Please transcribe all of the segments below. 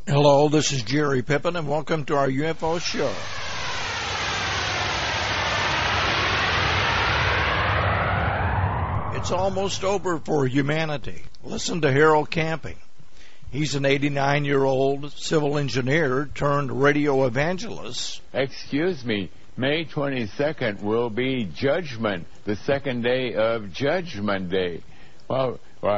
Hello, this is Jerry Pippin, and welcome to our UFO show. It's almost over for humanity. Listen to Harold Camping. He's an 89-year-old civil engineer turned radio evangelist. Excuse me, May 22nd will be Judgment, the second day of Judgment Day. Well,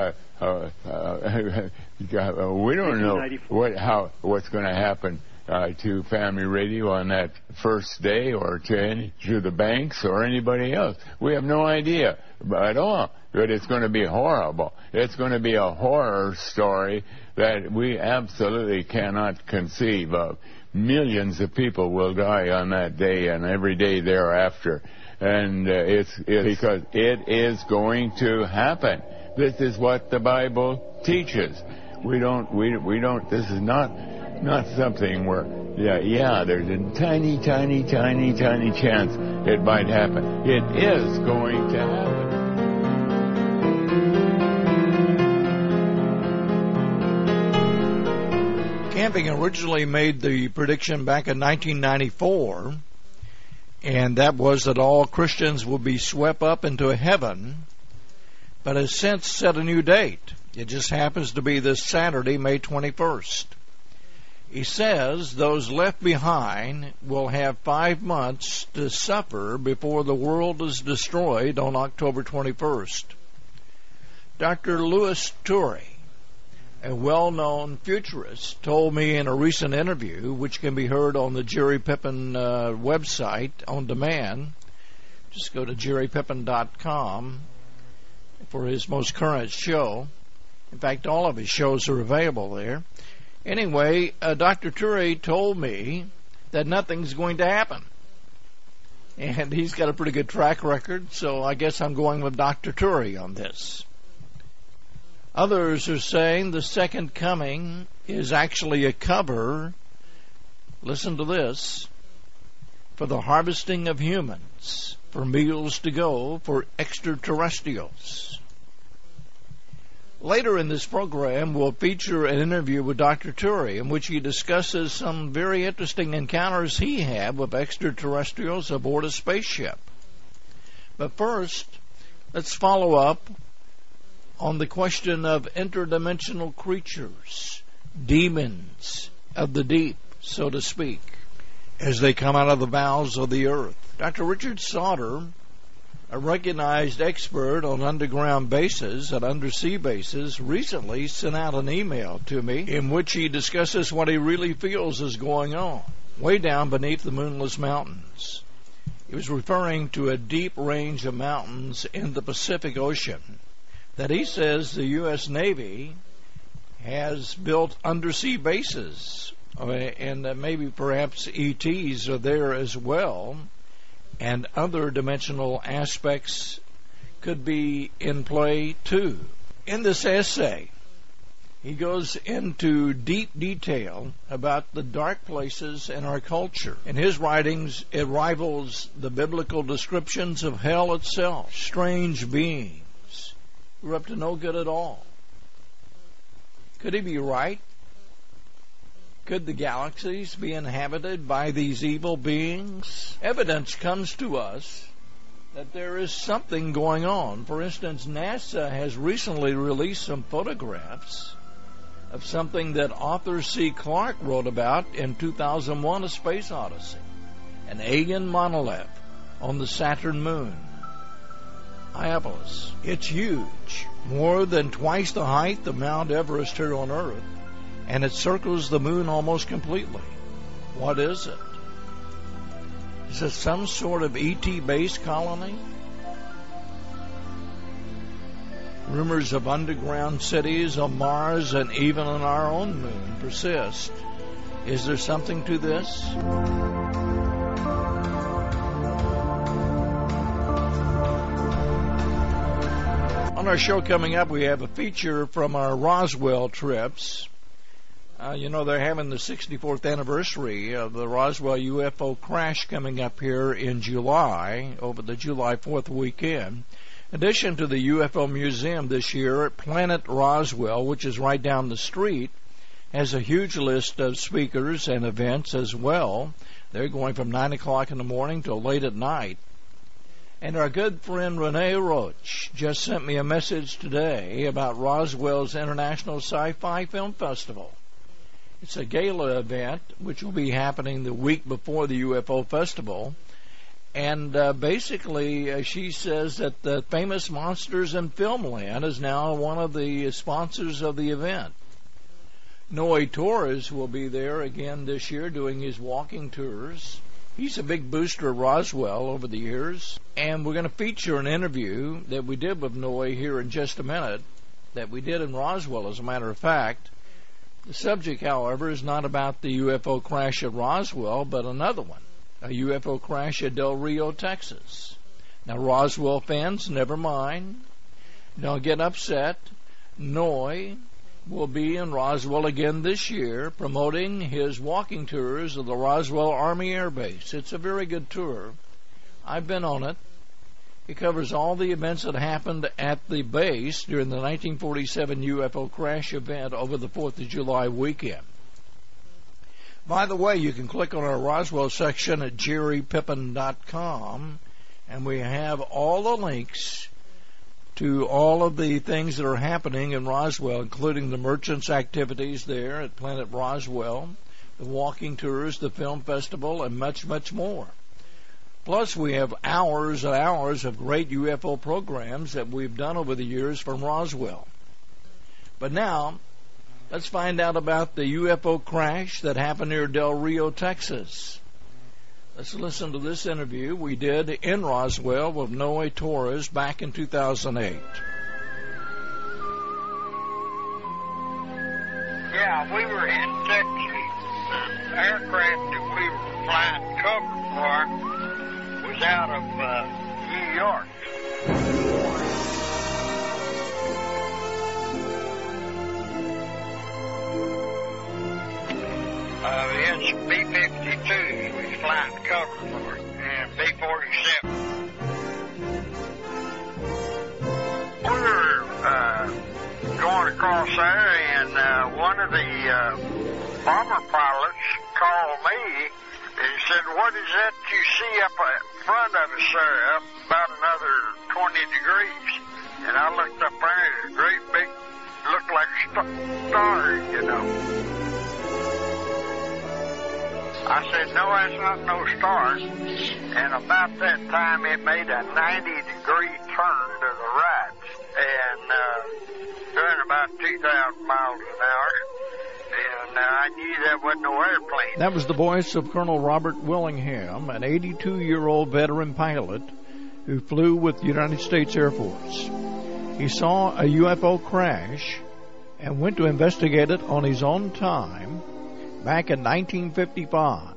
we don't know what's going to happen to Family Radio on that first day, or to the banks or anybody else. We have no idea at all. But it's going to be horrible. It's going to be a horror story that we absolutely cannot conceive of. Millions of people will die on that day and every day thereafter. And it's because it is going to happen. This is what the Bible teaches. We don't, this is not something where, there's a tiny chance it might happen. It is going to happen. Camping originally made the prediction back in 1994, and that was that all Christians will be swept up into heaven, but has since set a new date. It just happens to be this Saturday, May 21st. He says those left behind will have 5 months to suffer before the world is destroyed on October 21st. Dr. Louis Turey, a well-known futurist, told me in a recent interview, which can be heard on the Jerry Pippin website on demand. Just go to jerrypippin.com for his most current show. In fact, all of his shows are available there. Anyway, Dr. Turey told me that nothing's going to happen. And he's got a pretty good track record, so I guess I'm going with Dr. Turey on this. Others are saying the second coming is actually a cover, listen to this, for the harvesting of humans, for meals to go for extraterrestrials. Later in this program, we'll feature an interview with Dr. Turey in which he discusses some very interesting encounters he had with extraterrestrials aboard a spaceship. But first, let's follow up on the question of interdimensional creatures, demons of the deep, so to speak, as they come out of the bowels of the earth. Dr. Richard Sauter, a recognized expert on underground bases and undersea bases, recently sent out an email to me in which he discusses what he really feels is going on way down beneath the moonless mountains. He was referring to a deep range of mountains in the Pacific Ocean that he says the U.S. Navy has built undersea bases, and maybe perhaps ETs are there as well, and other dimensional aspects could be in play too. In this essay, he goes into deep detail about the dark places in our culture. In his writings, it rivals the biblical descriptions of hell itself. Strange beings who are up to no good at all. Could he be right? Could the galaxies be inhabited by these evil beings? Evidence comes to us that there is something going on. For instance, NASA has recently released some photographs of something that Arthur C. Clarke wrote about in 2001, A Space Odyssey, an alien monolith on the Saturn moon, Iapetus. It's huge, more than twice the height of Mount Everest here on Earth, and it circles the moon almost completely. What is it? Is it some sort of ET-based colony? Rumors of underground cities on Mars and even on our own moon persist. Is there something to this? On our show coming up, we have a feature from our Roswell trips. They're having the 64th anniversary of the Roswell UFO crash coming up here in July, over the July 4th weekend. In addition to the UFO Museum this year, Planet Roswell, which is right down the street, has a huge list of speakers and events as well. They're going from 9 o'clock in the morning till late at night. And our good friend Renee Roach just sent me a message today about Roswell's International Sci-Fi Film Festival. It's a gala event which will be happening the week before the UFO Festival. And basically, she says that the Famous Monsters in Filmland is now one of the sponsors of the event. Noe Torres will be there again this year doing his walking tours. He's a big booster of Roswell over the years. And we're going to feature an interview that we did with Noe here in just a minute, that we did in Roswell, as a matter of fact. The subject, however, is not about the UFO crash at Roswell, but another one, a UFO crash at Del Rio, Texas. Now, Roswell fans, never mind. Don't get upset. Noe will be in Roswell again this year promoting his walking tours of the Roswell Army Air Base. It's a very good tour. I've been on it. It covers all the events that happened at the base during the 1947 UFO crash event over the 4th of July weekend. By the way, you can click on our Roswell section at jerrypippin.com, and we have all the links to all of the things that are happening in Roswell, including the merchants' activities there at Planet Roswell, the walking tours, the film festival, and much, much more. Plus, we have hours and hours of great UFO programs that we've done over the years from Roswell. But now, let's find out about the UFO crash that happened near Del Rio, Texas. Let's listen to this interview we did in Roswell with Noe Torres back in 2008. Yeah, we were in Texas. The aircraft that we were flying cover for was out of New York. It's B-52s we was flying cover for, and B-47. We were going across there, and one of the bomber pilots called me and said, "What is that you see up in front of us, sir? Up about another 20 degrees." And I looked up there, and it was a great big, looked like stars, you know. I said, "No, that's not no stars." And about that time, it made a 90-degree turn to the right, and doing about 2,000 miles an hour. And I knew that wasn't no airplane. That was the voice of Colonel Robert Willingham, an 82-year-old veteran pilot who flew with the United States Air Force. He saw a UFO crash and went to investigate it on his own time back in 1955.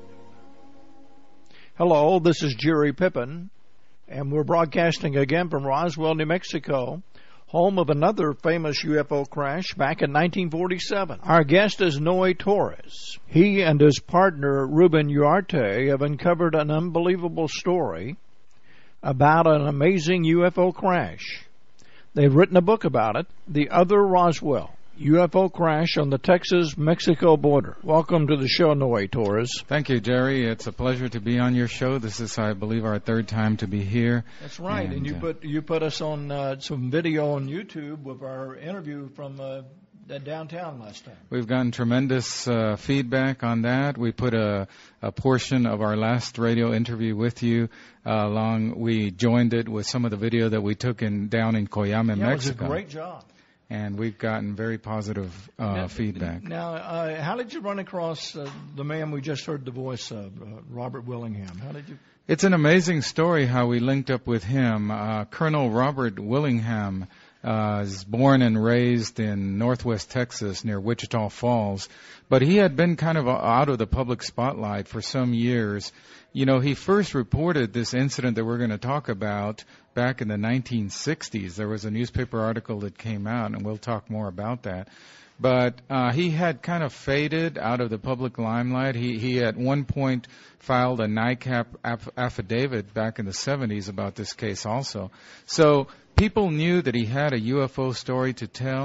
Hello, this is Jerry Pippin, and we're broadcasting again from Roswell, New Mexico, home of another famous UFO crash back in 1947. Our guest is Noe Torres. He and his partner, Ruben Uriarte, have uncovered an unbelievable story about an amazing UFO crash. They've written a book about it, The Other Roswell, UFO crash on the Texas-Mexico border. Welcome to the show, Noe Torres. Thank you, Jerry. It's a pleasure to be on your show. This is, I believe, our third time to be here. That's right, and you put us on some video on YouTube with our interview from downtown last time. We've gotten tremendous feedback on that. We put a portion of our last radio interview with you along. We joined it with some of the video that we took down in Coyame, Mexico. It was a great job. And we've gotten very positive feedback. Now, how did you run across the man we just heard the voice of, Robert Willingham? How did you? It's an amazing story how we linked up with him. Colonel Robert Willingham is born and raised in northwest Texas near Wichita Falls, but he had been kind of out of the public spotlight for some years. You know, he first reported this incident that we're going to talk about back in the 1960s. There was a newspaper article that came out, and we'll talk more about that. But he had kind of faded out of the public limelight. He at one point filed a NICAP affidavit back in the 70s about this case also. So people knew that he had a UFO story to tell,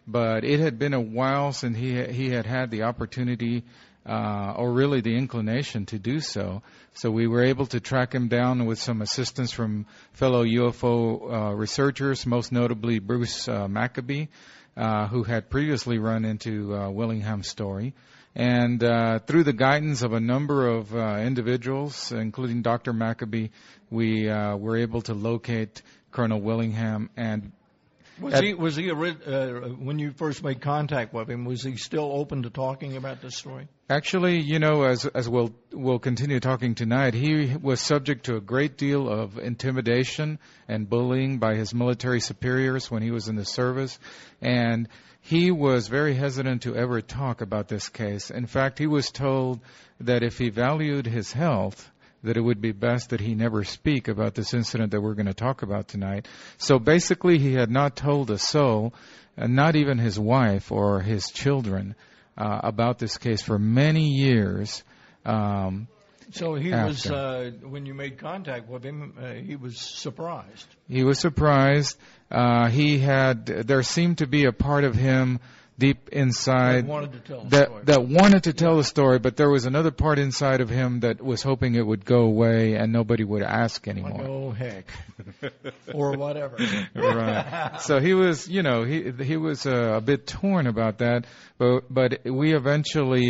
but it had been a while since he had the opportunity or really the inclination to do so. So we were able to track him down with some assistance from fellow UFO researchers, most notably Bruce Maccabee, who had previously run into Willingham's story. And through the guidance of a number of individuals, including Dr. Maccabee, we were able to locate Colonel Willingham. And was he when you first made contact with him, was he still open to talking about this story? Actually, as we'll continue talking tonight, he was subject to a great deal of intimidation and bullying by his military superiors when he was in the service, and he was very hesitant to ever talk about this case. In fact, he was told that if he valued his health, that it would be best that he never speak about this incident that we're going to talk about tonight. So basically, he had not told a soul, not even his wife or his children, about this case for many years. So he was, when you made contact with him, he was surprised. He was surprised. There seemed to be a part of him deep inside that wanted to tell the story, but there was another part inside of him that was hoping it would go away and nobody would ask anymore. Like, oh heck, or whatever. Right. So he was, he was a bit torn about that, but we eventually,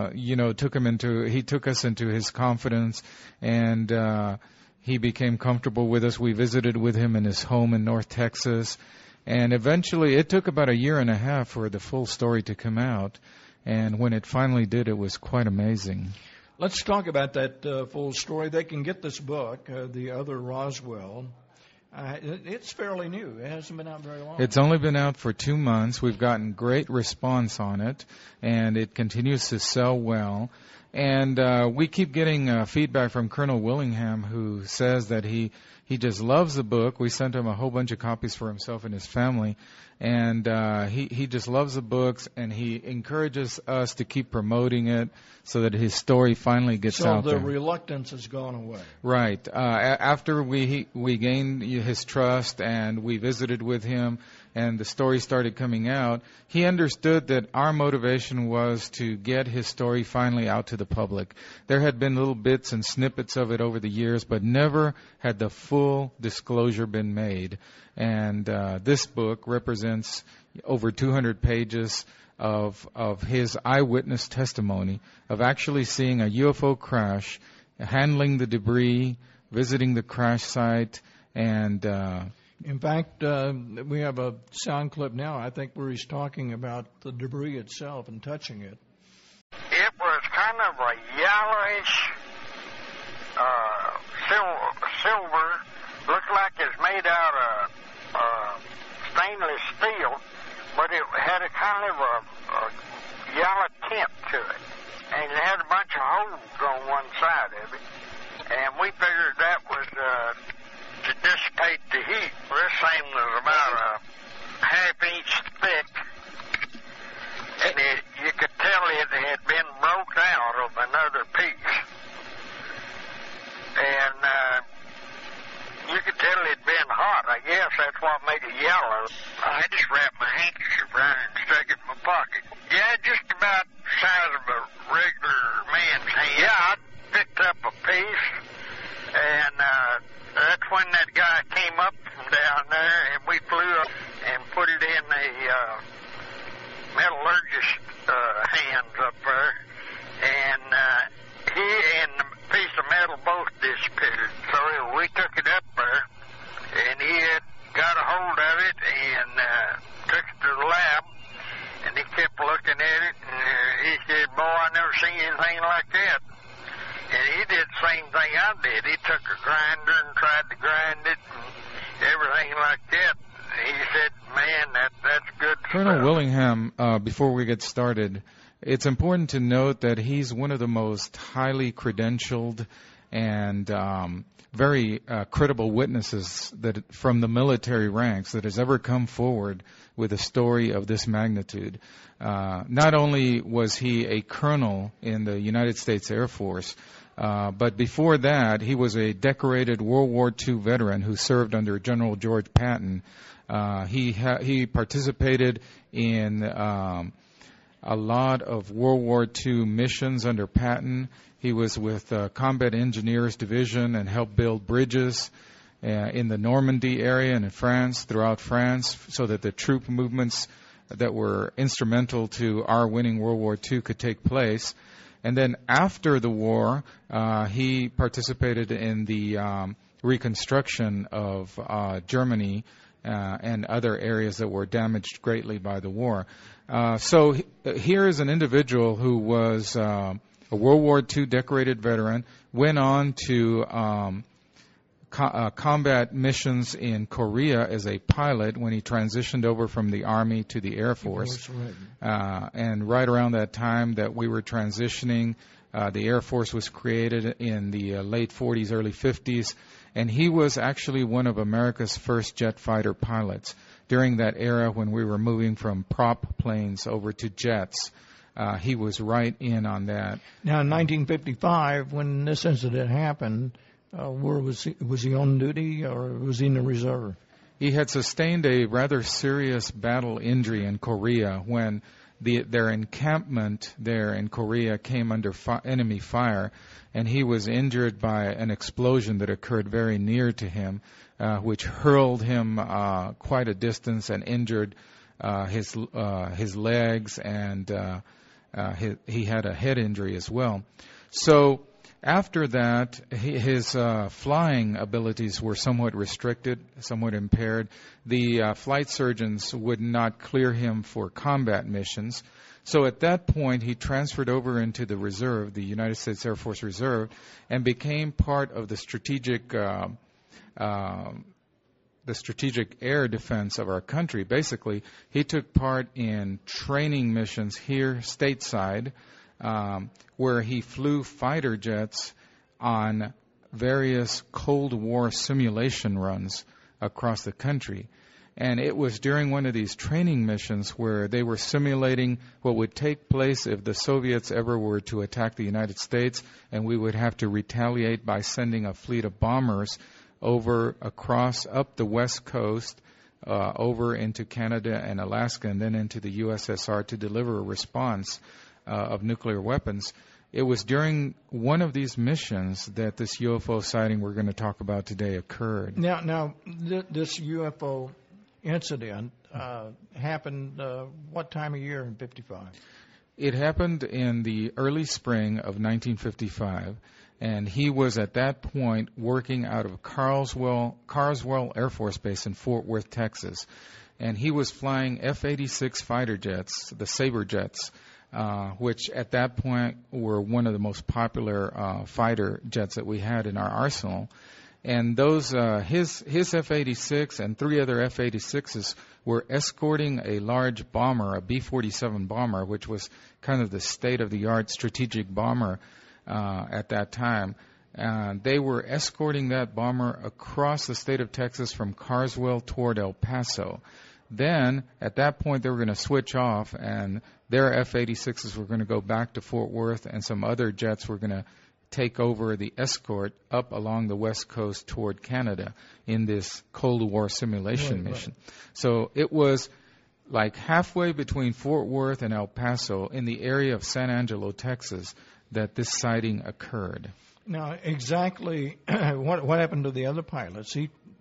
took us into his confidence, and he became comfortable with us. We visited with him in his home in North Texas. And eventually, it took about a year and a half for the full story to come out. And when it finally did, it was quite amazing. Let's talk about that full story. They can get this book, The Other Roswell. It's fairly new. It hasn't been out very long. It's only been out for 2 months. We've gotten great response on it, and it continues to sell well. And we keep getting feedback from Colonel Willingham, who says that he just loves the book. We sent him a whole bunch of copies for himself and his family. And he just loves the books, and he encourages us to keep promoting it so that his story finally gets out there. So the reluctance has gone away. Right. After we gained his trust and we visited with him and the story started coming out, he understood that our motivation was to get his story finally out to the public. There had been little bits and snippets of it over the years, but never had the full disclosure been made. And this book represents over 200 pages of his eyewitness testimony of actually seeing a UFO crash, handling the debris, visiting the crash site, and in fact, we have a sound clip now, I think, where he's talking about the debris itself and touching it. It was kind of a yellowish silver, looked like it's made out of stainless steel, but it had a kind of a yellow tint to it, and it had a bunch of holes on one side of it, and we figured that was to dissipate the heat. This thing was about a half-inch thick, and you could tell it had been broke out of another piece, and you could tell it'd been hot. I guess that's what made it yellow. I just wrapped my handkerchief around it and stuck it in my pocket. Yeah, just about the size of a regular man's hand. Yeah, I picked up a piece, and that's when that guy came up from down there, and we flew up and put it in a metallurgist hands up there, and he and the piece of metal both disappeared. So we took it up there, and he had got a hold of it and took it to the lab, and he kept looking at it, and he said, "Boy, I never seen anything like that." And he did the same thing I did. He took a grinder and tried to grind it and everything like that. He said, "Man, that's good stuff." Colonel Willingham, before we get started, it's important to note that he's one of the most highly credentialed and very credible witnesses that from the military ranks that has ever come forward with a story of this magnitude. Not only was he a colonel in the United States Air Force, but before that, he was a decorated World War II veteran who served under General George Patton He participated in a lot of World War II missions under Patton. He was with Combat Engineers Division and helped build bridges in the Normandy area and in France, throughout France, so that the troop movements that were instrumental to our winning World War II could take place. And then after the war, he participated in the reconstruction of Germany and other areas that were damaged greatly by the war. So here is an individual who was a World War II decorated veteran, went on to combat missions in Korea as a pilot when he transitioned over from the Army to the Air Force. And right around that time that we were transitioning, the Air Force was created in the late 40s, early 50s, and he was actually one of America's first jet fighter pilots. During that era when we were moving from prop planes over to jets, he was right in on that. Now, in 1955, when this incident happened, where was he on duty or was he in the reserve? He had sustained a rather serious battle injury in Korea when their encampment there in Korea came under enemy fire, and he was injured by an explosion that occurred very near to him, which hurled him quite a distance and injured his legs, and he had a head injury as well. So after that, his flying abilities were somewhat restricted, somewhat impaired. The flight surgeons would not clear him for combat missions. So at that point, he transferred over into the reserve, the United States Air Force Reserve, and became part of the strategic air defense of our country. Basically, he took part in training missions here stateside, where he flew fighter jets on various Cold War simulation runs across the country. And it was during one of these training missions where they were simulating what would take place if the Soviets ever were to attack the United States, and we would have to retaliate by sending a fleet of bombers up the West Coast, over into Canada and Alaska, and then into the USSR to deliver a response of nuclear weapons. It was during one of these missions that this UFO sighting we're going to talk about today occurred. Now, this UFO incident happened what time of year in 55? It happened in the early spring of 1955, and he was at that point working out of Carswell Air Force Base in Fort Worth, Texas. And he was flying F-86 fighter jets, the Sabre jets, which at that point were one of the most popular fighter jets that we had in our arsenal. And those his F-86 and three other F-86s were escorting a large bomber, a B-47 bomber, which was kind of the state-of-the-art strategic bomber at that time. They were escorting that bomber across the state of Texas from Carswell toward El Paso. Then, at that point, they were going to switch off, and their F-86s were going to go back to Fort Worth, and some other jets were going to take over the escort up along the West Coast toward Canada in this Cold War simulation mission. Right. So it was like halfway between Fort Worth and El Paso in the area of San Angelo, Texas, that this sighting occurred. Now, exactly what happened to the other pilots?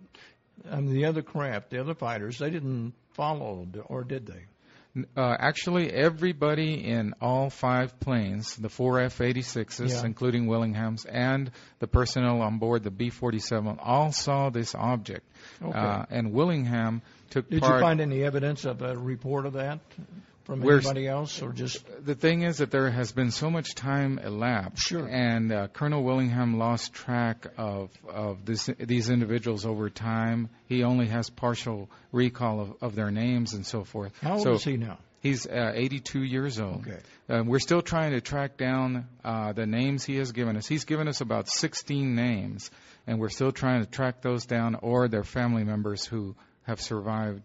The other craft, the other fighters, they didn't follow, or did they? Actually, everybody in all five planes, the four F-86s, including Willingham's, and the personnel on board the B-47, all saw this object. Okay. And Willingham took part. Did you find any evidence of a report of that from anybody else, or just? The thing is that there has been so much time elapsed, sure. And Colonel Willingham lost track of these individuals over time. He only has partial recall of their names and so forth. How old is he now? He's 82 years old. Okay. We're still trying to track down the names he has given us. He's given us about 16 names, and we're still trying to track those down, or their family members who have survived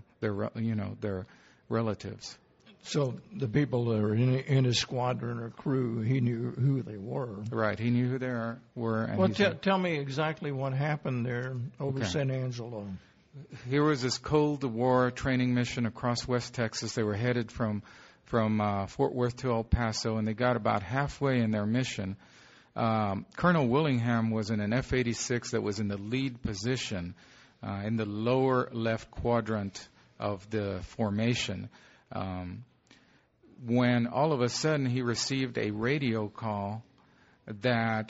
their relatives. So the people that are in his squadron or crew, he knew who they were. Right, he knew who they were. And well, tell me exactly what happened there over San Angelo. here was this Cold War training mission across West Texas. They were headed from Fort Worth to El Paso, and they got about halfway in their mission. Colonel Willingham was in an F-86 that was in the lead position in the lower left quadrant of the formation. When all of a sudden he received a radio call that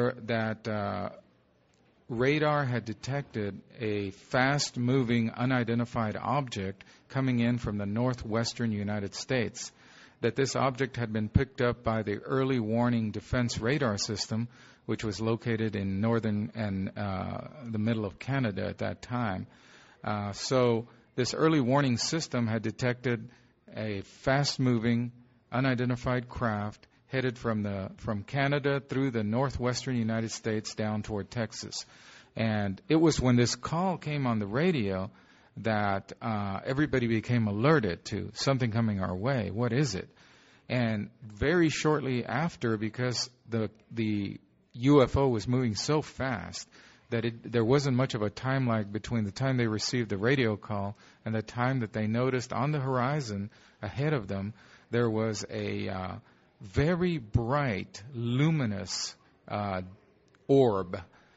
radar had detected a fast-moving, unidentified object coming in from the northwestern United States, that this object had been picked up by the early warning defense radar system, which was located in northern and the middle of Canada at that time. So this early warning system had detected a fast-moving, unidentified craft headed from Canada through the northwestern United States down toward Texas. And it was when this call came on the radio that everybody became alerted to something coming our way. What is it? And very shortly after, because the UFO was moving so fast that there wasn't much of a time lag between the time they received the radio call and the time that they noticed on the horizon ahead of them, there was a very bright, luminous orb.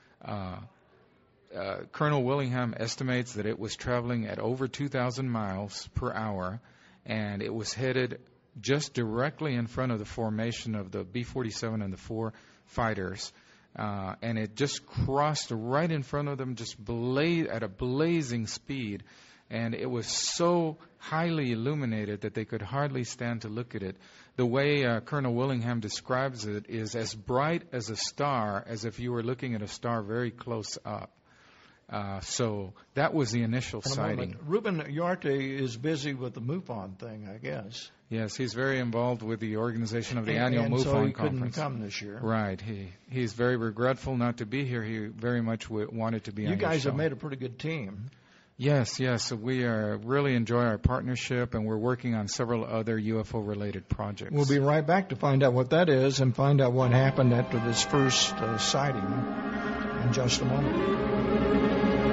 Colonel Willingham estimates that it was traveling at over 2,000 miles per hour, and it was headed just directly in front of the formation of the B-47 and the 4 fighters. And it just crossed right in front of them, just at a blazing speed. And it was so highly illuminated that they could hardly stand to look at it. The way Colonel Willingham describes it is as bright as a star, as if you were looking at a star very close up. So that was the initial sighting. Ruben Uriarte is busy with the MUFON thing, I guess. Yes, he's very involved with the organization of the annual MUFON so he conference. Couldn't come this year. Right. He's very regretful not to be here. He very much wanted to be on your show. You guys have made a pretty good team. Yes. We really enjoy our partnership, and we're working on several other UFO-related projects. We'll be right back to find out what that is and find out what happened after this first sighting in just a moment.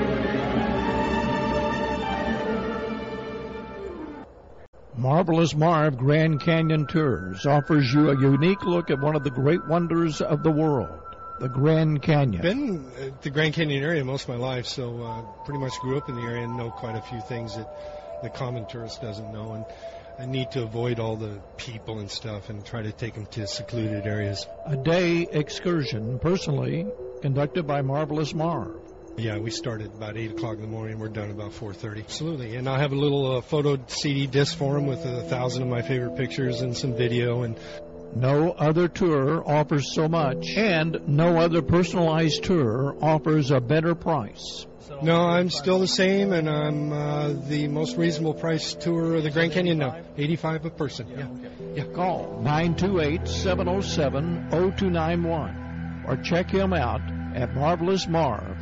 Marvelous Marv Grand Canyon Tours offers you a unique look at one of the great wonders of the world, the Grand Canyon. Been at the Grand Canyon area most of my life, so pretty much grew up in the area and know quite a few things that the common tourist doesn't know. And I need to avoid all the people and stuff and try to take them to secluded areas. A day excursion, personally conducted by Marvelous Marv. Yeah, we started about 8 o'clock in the morning. We're done about 4:30. Absolutely. And I'll have a little photo CD disc for them with 1,000 of my favorite pictures and some video. And no other tour offers so much, and no other personalized tour offers a better price. No, I'm still the same, and I'm the most reasonable price tour of the Grand Canyon now. $85 a person. Yeah. Call 928-707-0291 or check him out at marvelousmarv.com.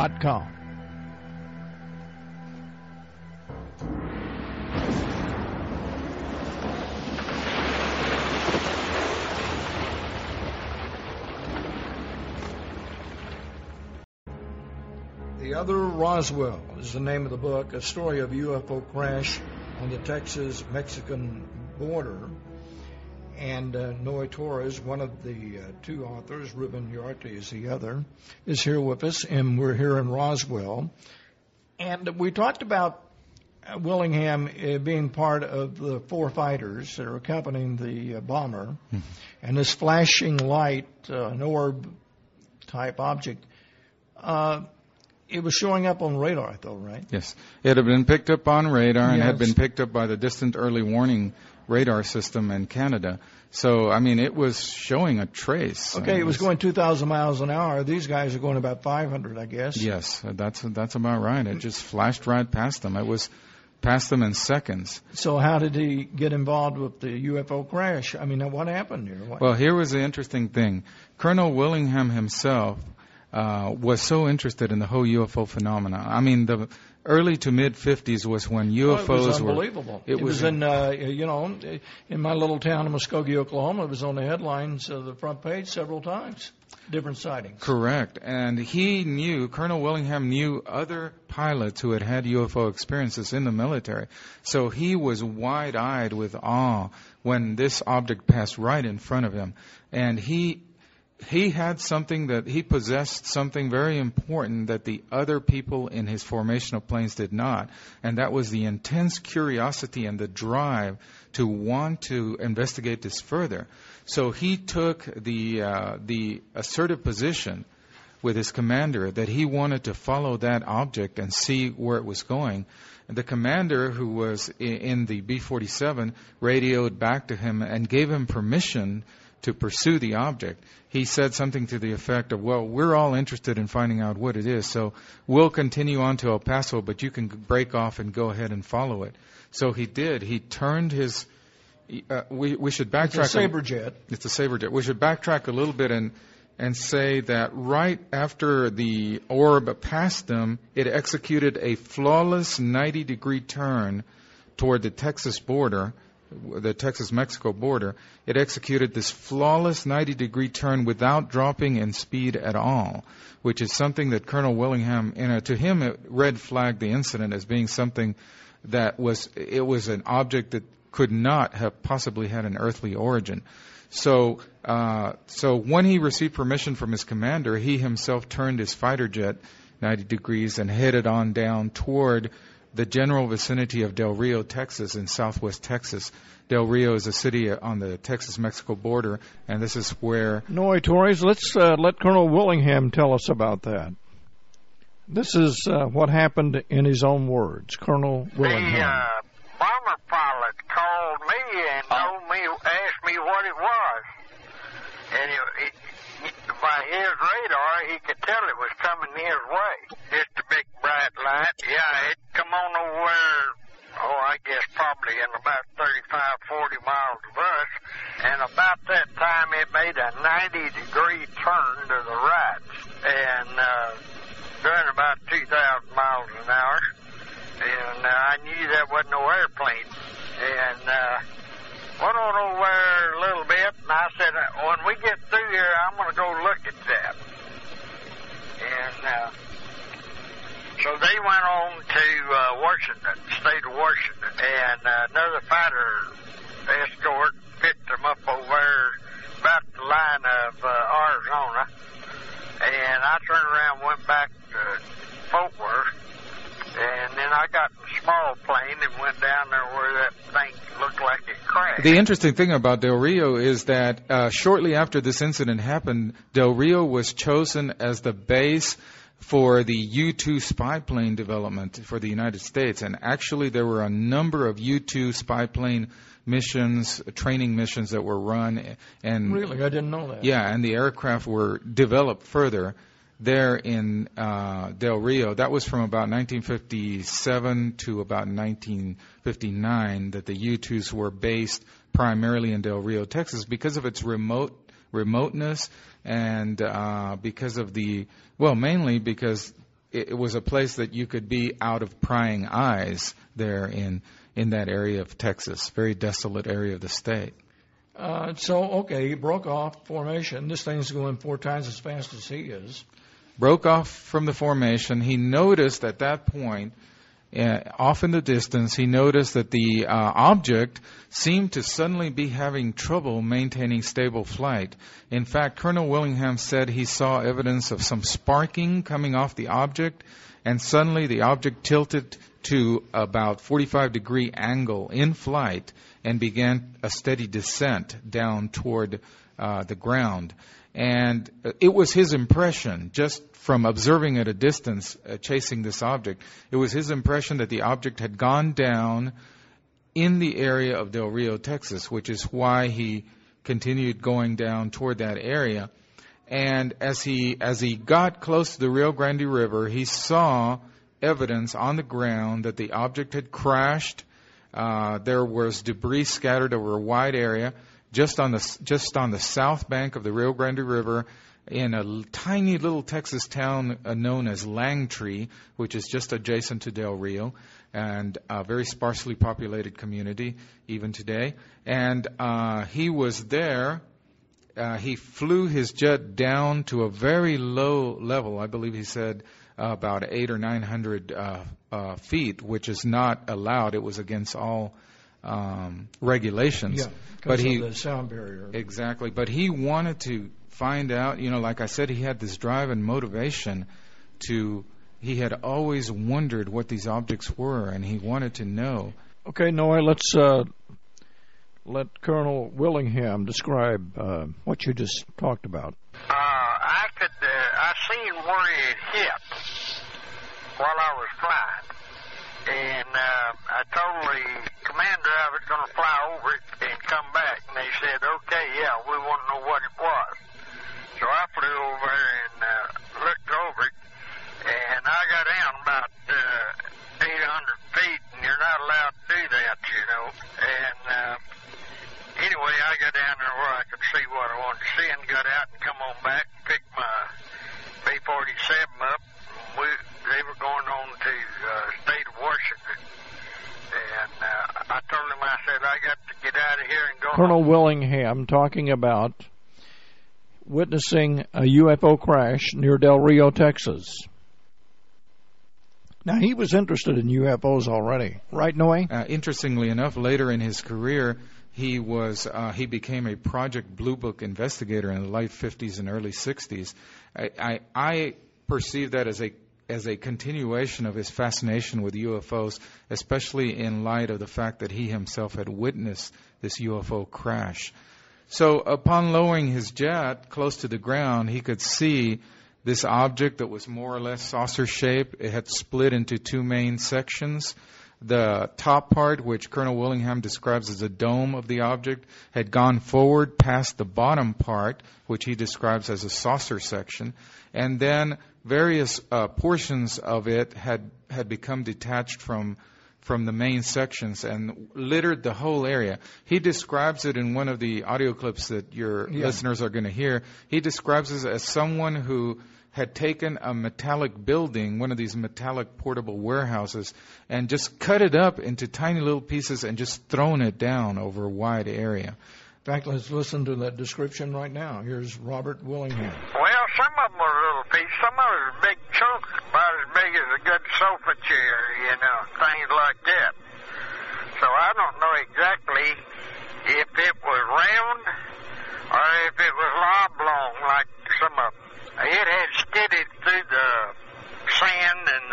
The Other Roswell is the name of the book, a story of UFO crash on the Texas-Mexican border. And Noe Torres, one of the two authors, Ruben Uriarte is the other, is here with us, and we're here in Roswell. And we talked about Willingham being part of the 4 fighters that are accompanying the bomber, and this flashing light, an orb-type object, it was showing up on radar, though, right? Yes. It had been picked up on radar and had been picked up by the Distant Early Warning radar system in Canada. So, I mean, it was showing a trace. Okay, it was going 2,000 miles an hour. These guys are going about 500, I guess. Yes, that's about right. It just flashed right past them. It was past them in seconds. So how did he get involved with the UFO crash? I mean, what happened here? Well, here was the interesting thing. Colonel Willingham himself was so interested in the whole UFO phenomenon. I mean, early to mid 50s was when UFOs it was unbelievable. It was in in my little town of Muskogee, Oklahoma. It was on the headlines of the front page several times. Different sightings. Correct. And Colonel Willingham knew other pilots who had had UFO experiences in the military. So he was wide-eyed with awe when this object passed right in front of him. And he had something that he possessed, something very important that the other people in his formational planes did not, and that was the intense curiosity and the drive to want to investigate this further. So he took the assertive position with his commander that he wanted to follow that object and see where it was going. And the commander, who was in the B-47, radioed back to him and gave him permission to pursue the object. He said something to the effect of, well, we're all interested in finding out what it is, so we'll continue on to El Paso, but you can break off and go ahead and follow it. So he did. He turned his... we should backtrack. It's a Sabre jet. It's a Sabre jet. We should backtrack a little bit and say that right after the orb passed them, it executed a flawless 90-degree turn toward the Texas border, the Texas-Mexico border. It executed this flawless 90-degree turn without dropping in speed at all, which is something that Colonel Willingham, to him, it red flagged the incident as being something that was an object that could not have possibly had an earthly origin. So when he received permission from his commander, he himself turned his fighter jet 90 degrees and headed on down toward the general vicinity of Del Rio, Texas, in southwest Texas. Del Rio is a city on the Texas-Mexico border, and this is where... No, Torres, let's let Colonel Willingham tell us about that. This is what happened in his own words. Colonel Willingham. The bomber pilot called me and asked me what it was. And by his radar, he could tell it was coming his way. Just a big bright light. Yeah, it come on over, I guess probably in about 35, 40 miles of us. And about that time, it made a 90-degree turn to the right. And doing about 2,000 miles an hour. And I knew that wasn't no airplane. And went on over there a little bit, and I said, when we get through here, I'm going to go look at that. And so they went on to Washington, state of Washington, and another fighter escort picked them up over there about the line of Arizona. And I turned around and went back to Fort Worth. And then I got in a small plane and went down there where that thing looked like it crashed. The interesting thing about Del Rio is that shortly after this incident happened, Del Rio was chosen as the base for the U-2 spy plane development for the United States. And actually there were a number of U-2 spy plane missions, training missions that were run. And really? I didn't know that. Yeah, and the aircraft were developed further there in Del Rio. That was from about 1957 to about 1959 that the U-2s were based primarily in Del Rio, Texas, because of its remoteness and because of mainly because it was a place that you could be out of prying eyes there in that area of Texas, very desolate area of the state. He broke off formation. This thing's going 4 times as fast as he is. Broke off from the formation. He noticed at that point, off in the distance, he noticed that the object seemed to suddenly be having trouble maintaining stable flight. In fact, Colonel Willingham said he saw evidence of some sparking coming off the object, and suddenly the object tilted to about 45-degree angle in flight and began a steady descent down toward the ground. And it was his impression, just from observing at a distance, chasing this object, it was his impression that the object had gone down in the area of Del Rio, Texas, which is why he continued going down toward that area. And as he got close to the Rio Grande River, he saw evidence on the ground that the object had crashed. There was debris scattered over a wide area. Just on the south bank of the Rio Grande River, in a tiny little Texas town known as Langtree, which is just adjacent to Del Rio, and a very sparsely populated community even today. And he was there. He flew his jet down to a very low level. I believe he said about 800 or 900 feet, which is not allowed. It was against all regulations. Yeah, because of the sound barrier. Exactly. But he wanted to find out, like I said, he had this drive and motivation he had always wondered what these objects were, and he wanted to know. Okay, Noah, let's let Colonel Willingham describe what you just talked about. I seen where it hit while I was flying. And I told the commander I was going to fly over it and come back. And they said, okay, yeah, we want to know what it was. So I flew over and looked over it. And I got down about 800 feet, and you're not allowed to do that, And anyway, I got down there where I could see what I wanted to see and got out and come on back and picked my B-47 up. They were going on to state of Washington. And I told him, I said, I got to get out of here and go Colonel home. Willingham talking about witnessing a UFO crash near Del Rio, Texas. Now, he was interested in UFOs already, right, Noe? Interestingly enough, later in his career, he became a Project Blue Book investigator in the late 50s and early 60s. I perceive that as a continuation of his fascination with UFOs, especially in light of the fact that he himself had witnessed this UFO crash. So upon lowering his jet close to the ground, he could see this object that was more or less saucer-shaped. It had split into two main sections. The top part, which Colonel Willingham describes as a dome of the object, had gone forward past the bottom part, which he describes as a saucer section. And then various portions of it had become detached from the main sections and littered the whole area. He describes it in one of the audio clips that your listeners are going to hear. He describes it as someone who had taken a metallic building, one of these metallic portable warehouses, and just cut it up into tiny little pieces and just thrown it down over a wide area. In fact, let's listen to that description right now. Here's Robert Willingham. Well, some of them were little pieces. Some of them were big chunks, about as big as a good sofa chair, things like that. So I don't know exactly if it was round or if it was oblong like some of them. It had skidded through the sand and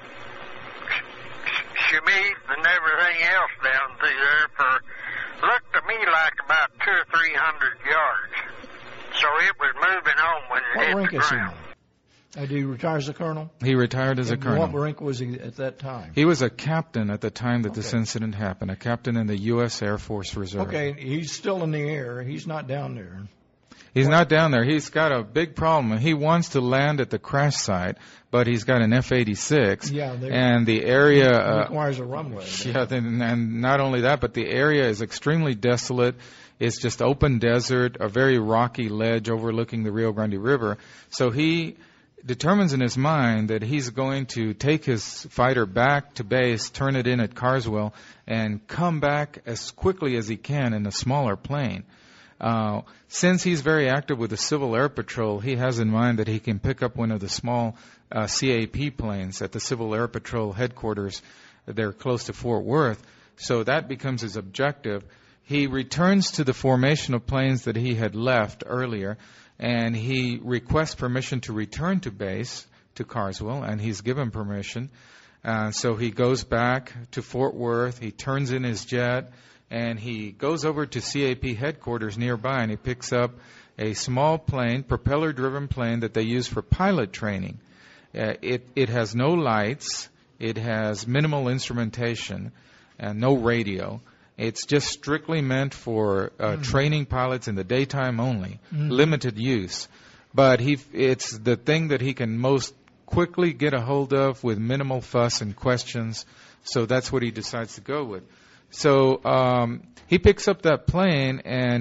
chamois and everything else down through there looked to me like about 200 or 300 yards. So it was moving on when it hit the ground. What rank is he? Did he retire as a colonel? He retired as a colonel. What rank was he at that time? He was a captain at the time that this incident happened, a captain in the U.S. Air Force Reserve. Okay, he's still in the air. He's not down there. He's not down there. He's got a big problem. He wants to land at the crash site, but he's got an F-86. Yeah, and the area requires a runway. Yeah, and not only that, but the area is extremely desolate. It's just open desert, a very rocky ledge overlooking the Rio Grande River. So he determines in his mind that he's going to take his fighter back to base, turn it in at Carswell, and come back as quickly as he can in a smaller plane. Since he's very active with the Civil Air Patrol, he has in mind that he can pick up one of the small CAP planes at the Civil Air Patrol headquarters. They're close to Fort Worth. So that becomes his objective. He returns to the formation of planes that he had left earlier, and he requests permission to return to base, to Carswell, and he's given permission. So he goes back to Fort Worth. He turns in his jet, and he goes over to CAP headquarters nearby, and he picks up a small plane, propeller-driven plane that they use for pilot training. It has no lights. It has minimal instrumentation and no radio. It's just strictly meant for training pilots in the daytime only, limited use. But it's the thing that he can most quickly get a hold of with minimal fuss and questions, so that's what he decides to go with. So he picks up that plane, and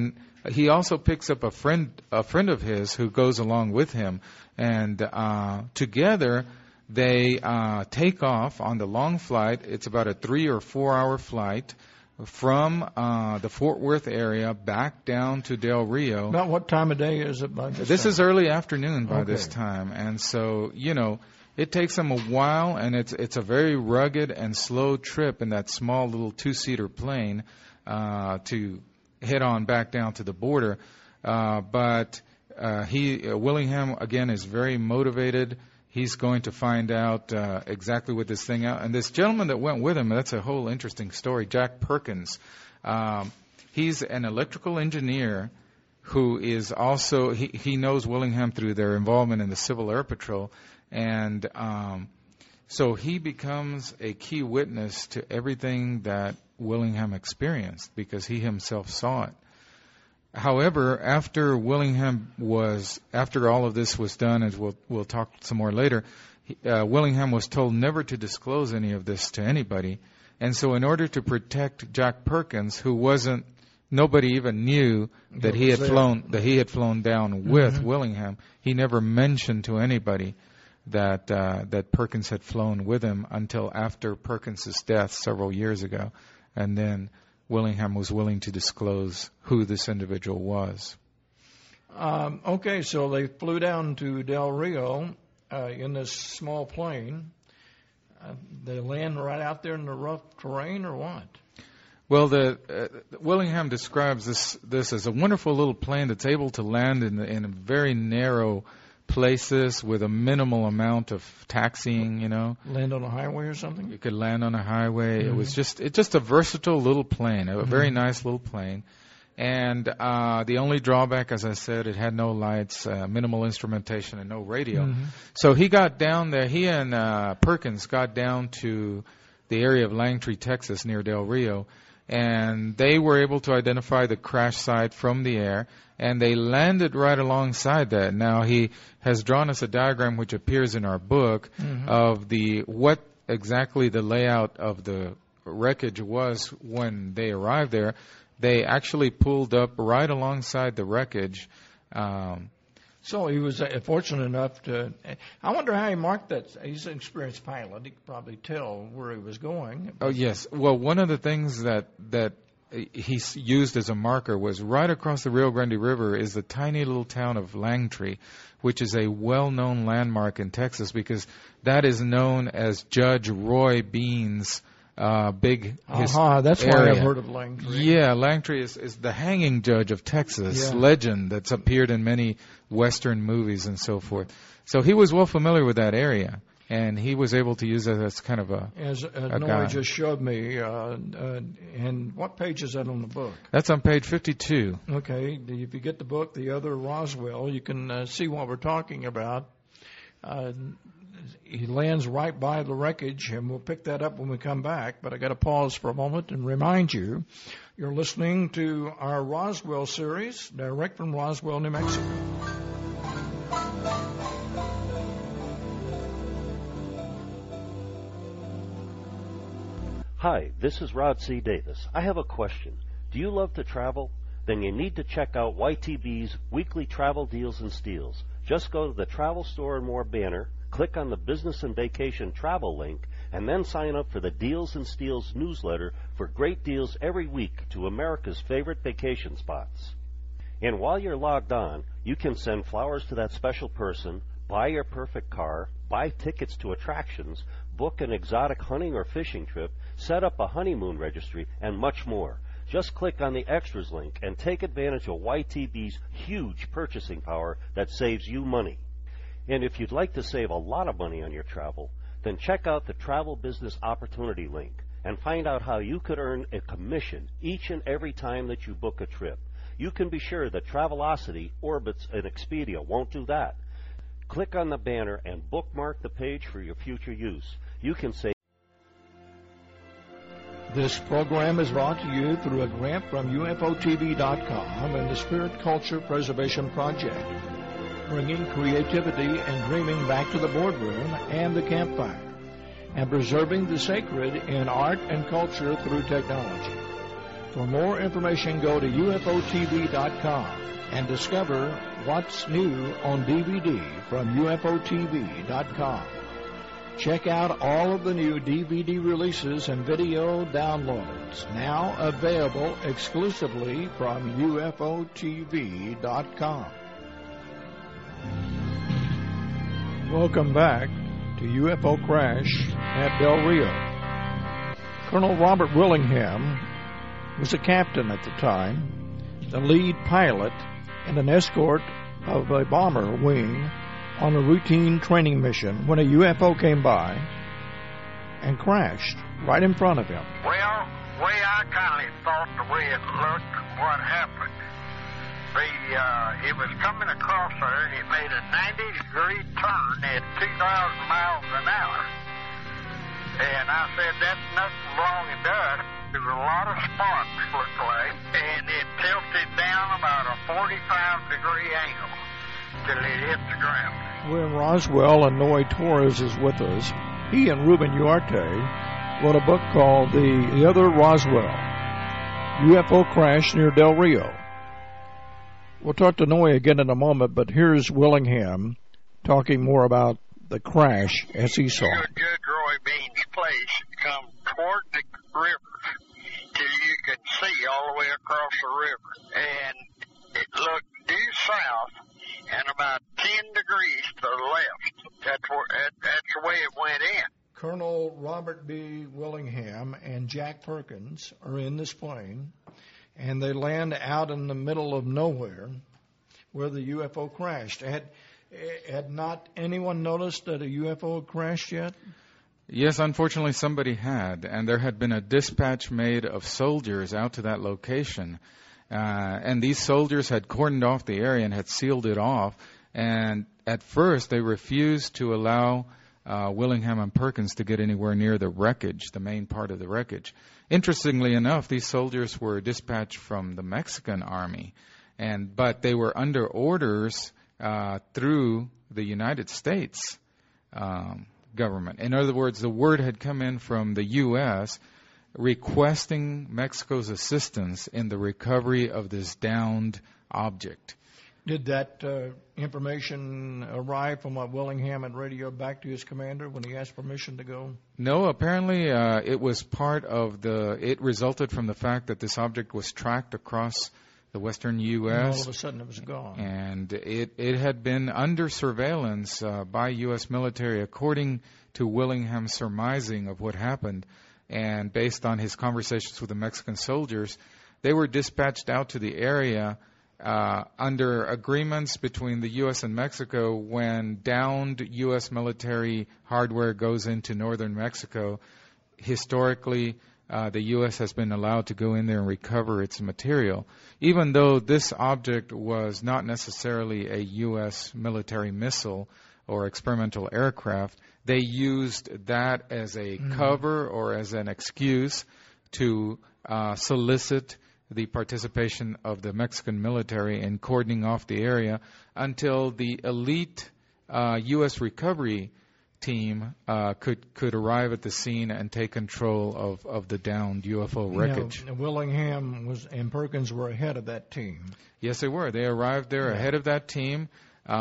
he also picks up a friend of his who goes along with him, and together they take off on the long flight. It's about a 3 or 4 hour flight from the Fort Worth area back down to Del Rio. About what time of day is it by this This time? is early afternoon by Okay. this time, and so it takes them a while, and it's a very rugged and slow trip in that small little 2-seater plane to head on back down to the border. But Willingham again is very motivated. He's going to find out exactly what this thing out. And this gentleman that went with him, that's a whole interesting story, Jack Perkins. He's an electrical engineer who is also, he knows Willingham through their involvement in the Civil Air Patrol. And so he becomes a key witness to everything that Willingham experienced because he himself saw it. However, after all of this was done, as we'll talk some more later, Willingham was told never to disclose any of this to anybody. And so in order to protect Jack Perkins, nobody even knew that he had flown down with Willingham. He never mentioned to anybody that Perkins had flown with him until after Perkins's death several years ago. And then Willingham was willing to disclose who this individual was. Okay, so they flew down to Del Rio in this small plane. They land right out there in the rough terrain, or what? Well, Willingham describes this as a wonderful little plane that's able to land in very narrow places with a minimal amount of taxiing, Land on a highway or something? You could land on a highway. It was just a versatile little plane, a very nice little plane. And the only drawback, as I said, it had no lights, minimal instrumentation, and no radio. So he got down there. He and Perkins got down to the area of Langtree, Texas, near Del Rio, and they were able to identify the crash site from the air, and they landed right alongside that. Now, he has drawn us a diagram which appears in our book of what exactly the layout of the wreckage was when they arrived there. They actually pulled up right alongside the wreckage. So he was fortunate enough to... I wonder how he marked that. He's an experienced pilot. He could probably tell where he was going. Oh, yes. Well, one of the things that he used as a marker was right across the Rio Grande River is the tiny little town of Langtree, which is a well-known landmark in Texas because that is known as Judge Roy Bean's big that's area. why I've heard of Langtree. Yeah, Langtree is the hanging judge of Texas, legend that's appeared in many Western movies and so forth. So he was well familiar with that area, and he was able to use that as kind of a Noe guide. just showed me. And what page is that on the book? That's on page 52. Okay, if you get the book, The Other Roswell, you can see what we're talking about. He lands right by the wreckage, and we'll pick that up when we come back. But I got to pause for a moment and remind you, you're listening to our Roswell series, direct from Roswell, New Mexico. Hi, this is Rod C. Davis. I have a question. Do you love to travel? Then you need to check out YTB's weekly travel deals and steals. Just go to the Travel Store and More banner, click on the Business and Vacation Travel link, and then sign up for the Deals and Steals newsletter for great deals every week to America's favorite vacation spots. And while you're logged on, you can send flowers to that special person, buy your perfect car, buy tickets to attractions, book an exotic hunting or fishing trip, set up a honeymoon registry, and much more. Just click on the Extras link and take advantage of YTB's huge purchasing power that saves you money. And if you'd like to save a lot of money on your travel, then check out the Travel Business Opportunity link and find out how you could earn a commission each and every time that you book a trip. You can be sure that Travelocity, Orbitz, and Expedia won't do that. Click on the banner and bookmark the page for your future use. You can save. This program is brought to you through a grant from UFOTV.com and the Spirit Culture Preservation Project, bringing creativity and dreaming back to the boardroom and the campfire, and preserving the sacred in art and culture through technology. For more information, go to UFOTV.com and discover what's new on DVD from UFOTV.com. Check out all of the new DVD releases and video downloads, now available exclusively from UFOTV.com. Welcome back to UFO Crash at Del Rio. Colonel Robert Willingham was a captain at the time, the lead pilot, and an escort of a bomber wing on a routine training mission when a UFO came by and crashed right in front of him. Well, the way I kind of thought, the way it looked, what happened, it was coming across there, and it made a 90-degree turn at 2,000 miles an hour. And I said, that's nothing wrong in that. There was a lot of sparks, looked like, and it tilted down about a 45-degree angle till it hit the ground. When Roswell and Noe Torres is with us, he and Ruben Uriarte wrote a book called The Other Roswell, UFO Crash Near Del Rio. We'll talk to Noe again in a moment, but here's Willingham talking more about the crash as he saw it. Judge Roy Bean's place come toward the river till you could see all the way across the river. And it looked due south and about 10 degrees to the left. That's the way it went in. Colonel Robert B. Willingham and Jack Perkins are in this plane, and they land out in the middle of nowhere where the UFO crashed. Had not anyone noticed that a UFO had crashed yet? Yes, unfortunately somebody had, and there had been a dispatch made of soldiers out to that location. And these soldiers had cordoned off the area and had sealed it off. And at first they refused to allow Willingham and Perkins to get anywhere near the wreckage, the main part of the wreckage. Interestingly enough, these soldiers were dispatched from the Mexican army, but they were under orders through the United States government. In other words, the word had come in from the U.S. requesting Mexico's assistance in the recovery of this downed object. Did that information arrive from what Willingham had radioed back to his commander when he asked permission to go? No, apparently it was part of it resulted from the fact that this object was tracked across the western U.S. And all of a sudden it was gone. And it had been under surveillance by U.S. military according to Willingham's surmising of what happened. And based on his conversations with the Mexican soldiers, they were dispatched out to the area under agreements between the U.S. and Mexico. When downed U.S. military hardware goes into northern Mexico, historically the U.S. has been allowed to go in there and recover its material. Even though this object was not necessarily a U.S. military missile or experimental aircraft, they used that as a cover or as an excuse to solicit the participation of the Mexican military in cordoning off the area until the elite U.S. recovery team could arrive at the scene and take control of the downed UFO wreckage. Willingham and Perkins were ahead of that team. Yes, they were. They arrived there ahead of that team.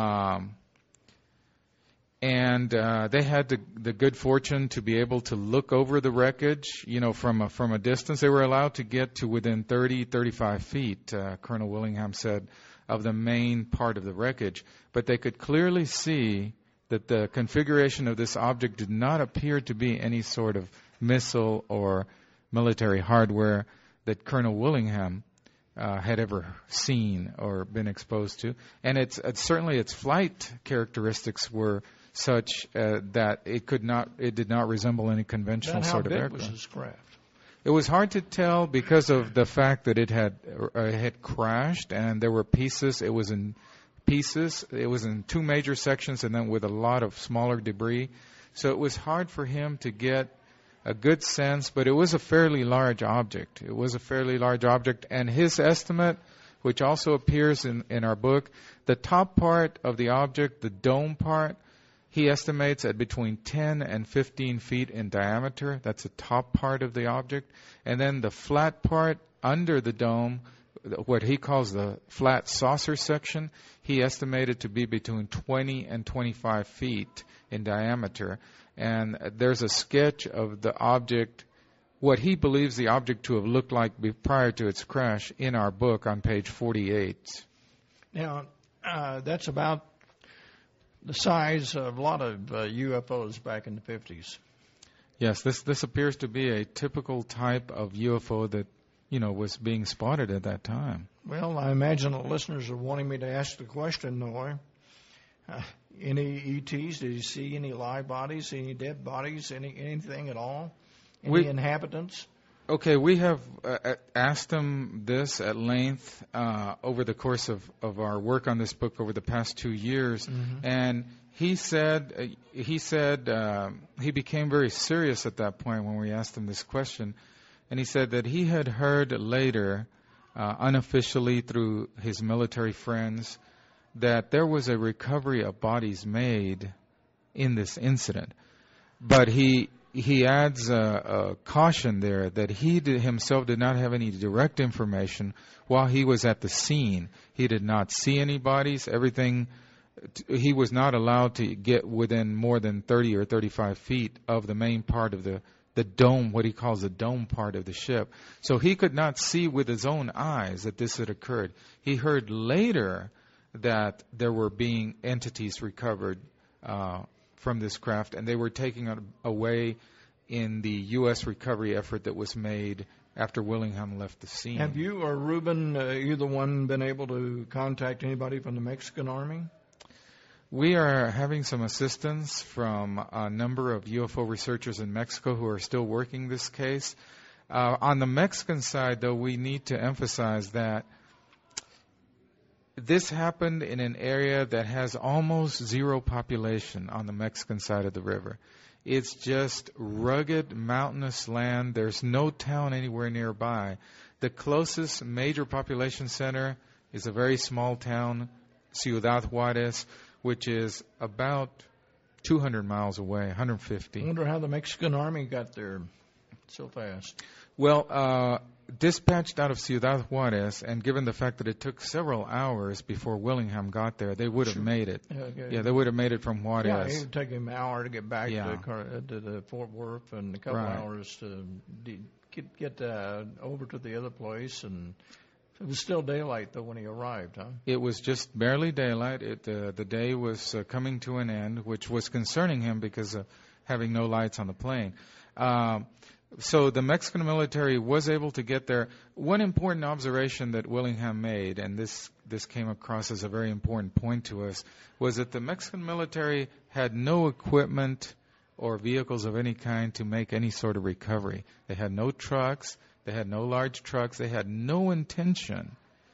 And they had the good fortune to be able to look over the wreckage, from a distance. They were allowed to get to within 35 feet, Colonel Willingham said, of the main part of the wreckage. But they could clearly see that the configuration of this object did not appear to be any sort of missile or military hardware that Colonel Willingham had ever seen or been exposed to. And certainly its flight characteristics were such that it did not resemble any conventional sort of aircraft. How big was this craft? It was hard to tell because of the fact that it had crashed and there were pieces. It was in pieces. It was in two major sections and then with a lot of smaller debris. So it was hard for him to get a good sense, but it was a fairly large object. It was a fairly large object, and his estimate, which also appears in our book, the top part of the object, the dome part, he estimates at between 10 and 15 feet in diameter. That's the top part of the object. And then the flat part under the dome, what he calls the flat saucer section, he estimated to be between 20 and 25 feet in diameter. And there's a sketch of the object, what he believes the object to have looked like prior to its crash, in our book on page 48. Now, that's about the size of a lot of UFOs back in the 50s. Yes, this appears to be a typical type of UFO that, was being spotted at that time. Well, I imagine the listeners are wanting me to ask the question, Noy. Any ETs? Did you see any live bodies, any dead bodies, anything at all? Any inhabitants? Okay, we have asked him this at length over the course of our work on this book over the past 2 years, and he said he became very serious at that point when we asked him this question, and he said that he had heard later, unofficially through his military friends, that there was a recovery of bodies made in this incident, but he adds a caution there that he himself did not have any direct information while he was at the scene. He did not see any bodies. He was not allowed to get within more than 30 or 35 feet of the main part of the dome, what he calls the dome part of the ship. So he could not see with his own eyes that this had occurred. He heard later that there were being entities recovered from this craft, and they were taking it away in the U.S. recovery effort that was made after Willingham left the scene. Have you or Ruben, either one, been able to contact anybody from the Mexican Army? We are having some assistance from a number of UFO researchers in Mexico who are still working this case. On the Mexican side, though, we need to emphasize that this happened in an area that has almost zero population on the Mexican side of the river. It's just rugged, mountainous land. There's no town anywhere nearby. The closest major population center is a very small town, Ciudad Juarez, which is about 200 miles away, 150. I wonder how the Mexican Army got there so fast. Well, dispatched out of Ciudad Juarez, and given the fact that it took several hours before Willingham got there, they would have made it. Yeah, they would have made it from Juarez. Yeah, it would take him an hour to get back to the Fort Worth, and a couple hours to get over to the other place. And it was still daylight, though, when he arrived, huh? It was just barely daylight. The day was coming to an end, which was concerning him because of having no lights on the plane. So the Mexican military was able to get there. One important observation that Willingham made, and this came across as a very important point to us, was that the Mexican military had no equipment or vehicles of any kind to make any sort of recovery. They had no trucks. They had no large trucks. They had no intention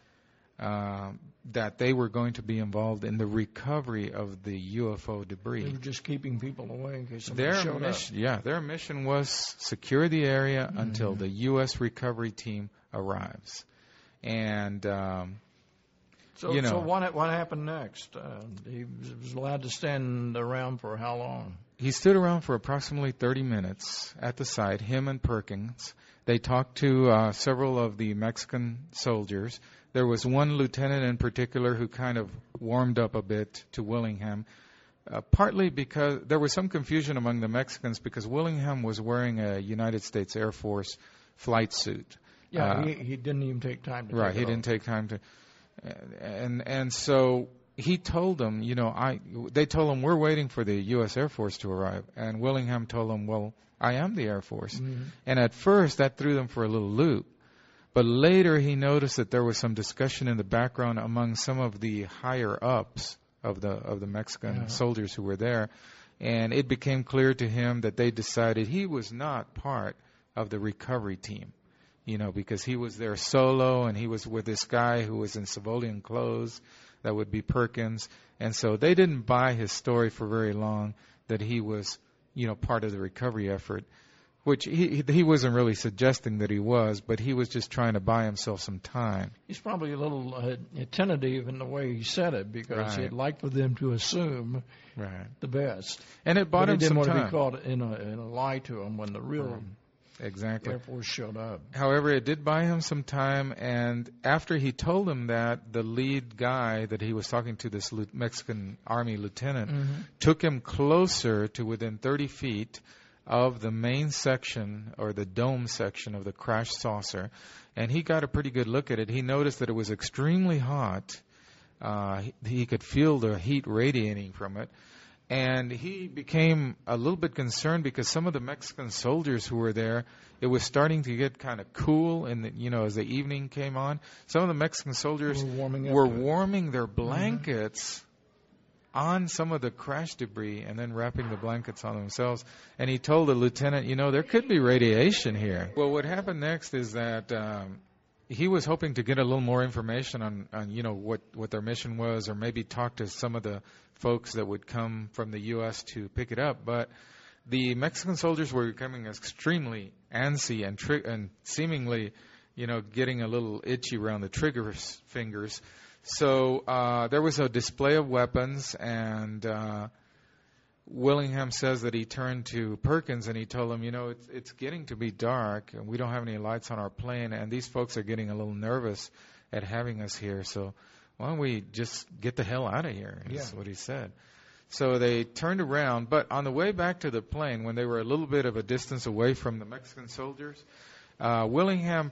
that they were going to be involved in the recovery of the UFO debris. They were just keeping people away in case somebody showed up. Yeah, their mission was secure the area until the U.S. recovery team arrives. And, So what happened next? He was allowed to stand around for how long? He stood around for approximately 30 minutes at the site, him and Perkins. They talked to several of the Mexican soldiers. There was one lieutenant in particular who kind of warmed up a bit to Willingham, partly because there was some confusion among the Mexicans because Willingham was wearing a United States Air Force flight suit. Yeah, he didn't even take time to Right, he didn't take time to. And so he told them, they told him, we're waiting for the U.S. Air Force to arrive. And Willingham told them, well, I am the Air Force. Mm-hmm. And at first, that threw them for a little loop. But later, he noticed that there was some discussion in the background among some of the higher-ups of the Mexican soldiers who were there. And it became clear to him that they decided he was not part of the recovery team. Because he was there solo, and he was with this guy who was in civilian clothes. That would be Perkins. And so they didn't buy his story for very long that he was, part of the recovery effort, which he wasn't really suggesting that he was, but he was just trying to buy himself some time. He's probably a little tentative in the way he said it because he'd like for them to assume the best. And it bought him some time. He didn't want to be caught in a lie to him when the real Exactly. Air Force showed up. However, it did buy him some time, and after he told him that, the lead guy that he was talking to, this Mexican Army lieutenant, took him closer to within 30 feet of the main section, or the dome section of the crash saucer, and he got a pretty good look at it. He noticed that it was extremely hot. He could feel the heat radiating from it. And he became a little bit concerned because some of the Mexican soldiers who were there, it was starting to get kind of cool, and as the evening came on, some of the Mexican soldiers were warming their blankets on some of the crash debris and then wrapping the blankets on themselves. And he told the lieutenant, there could be radiation here. Well, what happened next is that he was hoping to get a little more information on what their mission was, or maybe talk to some of the folks that would come from the U.S. to pick it up. But the Mexican soldiers were becoming extremely antsy and seemingly, getting a little itchy around the trigger fingers. So there was a display of weapons, and Willingham says that he turned to Perkins and he told him, it's getting to be dark and we don't have any lights on our plane, and these folks are getting a little nervous at having us here, so why don't we just get the hell out of here, is what he said. So they turned around, but on the way back to the plane, when they were a little bit of a distance away from the Mexican soldiers, Willingham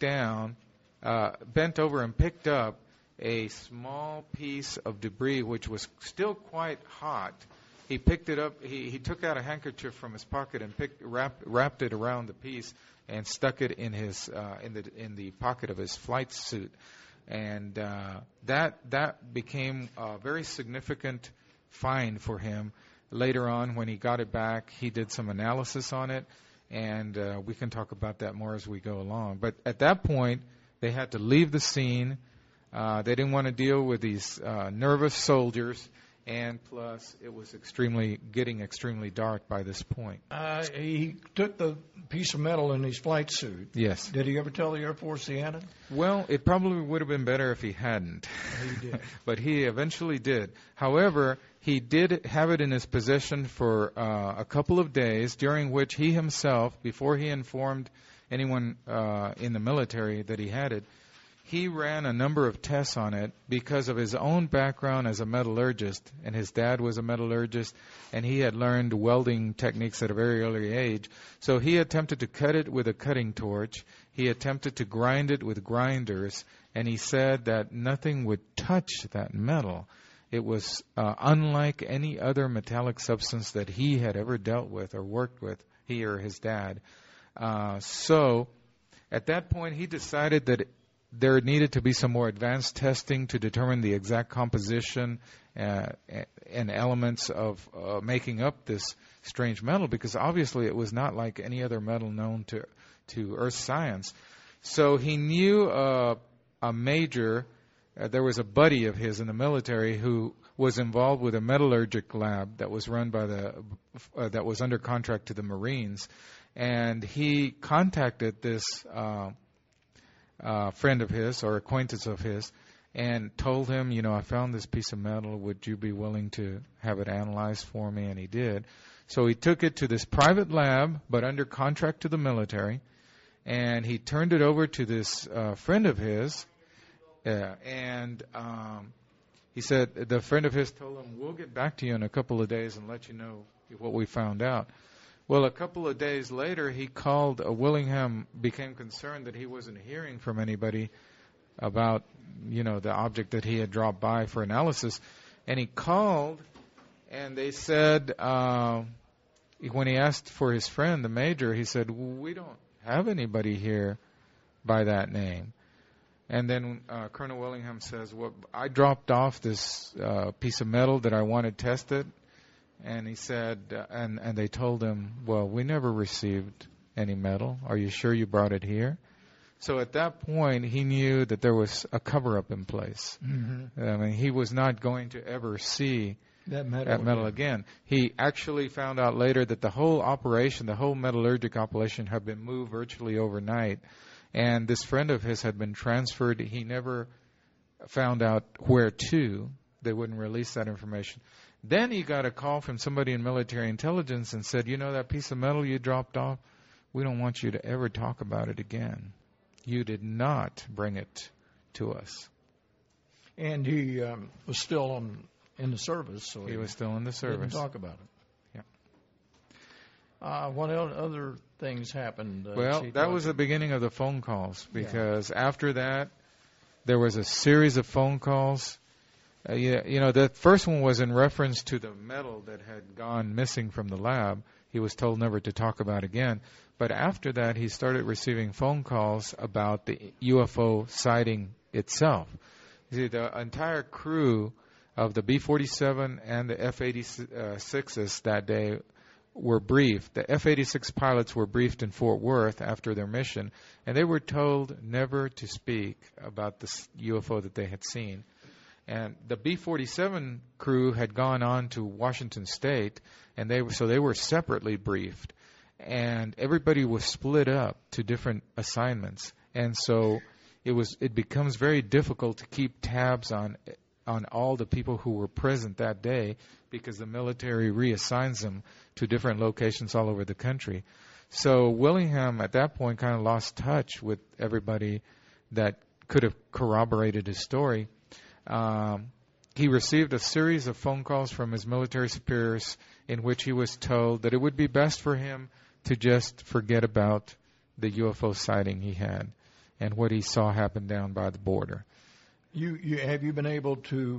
bent over and picked up a small piece of debris which was still quite hot. He picked it up. He took out a handkerchief from his pocket and wrapped it around the piece and stuck it in his in the pocket of his flight suit, and that became a very significant find for him. Later on, when he got it back, he did some analysis on it, and we can talk about that more as we go along. But at that point, they had to leave the scene. They didn't want to deal with these nervous soldiers. And plus, it was getting extremely dark by this point. He took the piece of metal in his flight suit. Yes. Did he ever tell the Air Force he had it? Well, it probably would have been better if he hadn't. He did. But he eventually did. However, he did have it in his possession for a couple of days, during which he himself, before he informed anyone in the military that he had it, he ran a number of tests on it because of his own background as a metallurgist, and his dad was a metallurgist, and he had learned welding techniques at a very early age. So he attempted to cut it with a cutting torch. He attempted to grind it with grinders, and he said that nothing would touch that metal. It was unlike any other metallic substance that he had ever dealt with or worked with, he or his dad. So at that point, he decided that there needed to be some more advanced testing to determine the exact composition and elements of making up this strange metal, because obviously it was not like any other metal known to Earth science. So he knew a major, there was a buddy of his in the military who was involved with a metallurgic lab that was run by that was under contract to the Marines, and he contacted this friend of his or acquaintance of his and told him, I found this piece of metal. Would you be willing to have it analyzed for me? And he did. So he took it to this private lab, but under contract to the military, and he turned it over to this friend of his, and he said, the friend of his told him, we'll get back to you in a couple of days and let you know what we found out. Well, a couple of days later, he called. Willingham became concerned that he wasn't hearing from anybody about, the object that he had dropped by for analysis. And he called, and they said, when he asked for his friend, the major, he said, we don't have anybody here by that name. And then Colonel Willingham says, well, I dropped off this piece of metal that I wanted tested. And he said, and they told him, well, we never received any metal. Are you sure you brought it here? So at that point, he knew that there was a cover-up in place. Mm-hmm. I mean, he was not going to ever see that metal again. He actually found out later that the whole operation, the whole metallurgic operation, had been moved virtually overnight. And this friend of his had been transferred. He never found out where to. They wouldn't release that information. Then he got a call from somebody in military intelligence and said, that piece of metal you dropped off, we don't want you to ever talk about it again. You did not bring it to us. And he was still in the service, so he was still in the service. Didn't talk about it. Yeah. What other things happened? Well, that was the beginning of the phone calls, because after that, there was a series of phone calls. The first one was in reference to the metal that had gone missing from the lab. He was told never to talk about again. But after that, he started receiving phone calls about the UFO sighting itself. You see, the entire crew of the B-47 and the F-86s that day were briefed. The F-86 pilots were briefed in Fort Worth after their mission, and they were told never to speak about this UFO that they had seen. And the B-47 crew had gone on to Washington State, and they were separately briefed. And everybody was split up to different assignments. And so it becomes very difficult to keep tabs on all the people who were present that day, because the military reassigns them to different locations all over the country. So Willingham at that point kind of lost touch with everybody that could have corroborated his story. He received a series of phone calls from his military superiors in which he was told that it would be best for him to just forget about the UFO sighting he had and what he saw happen down by the border. Have you been able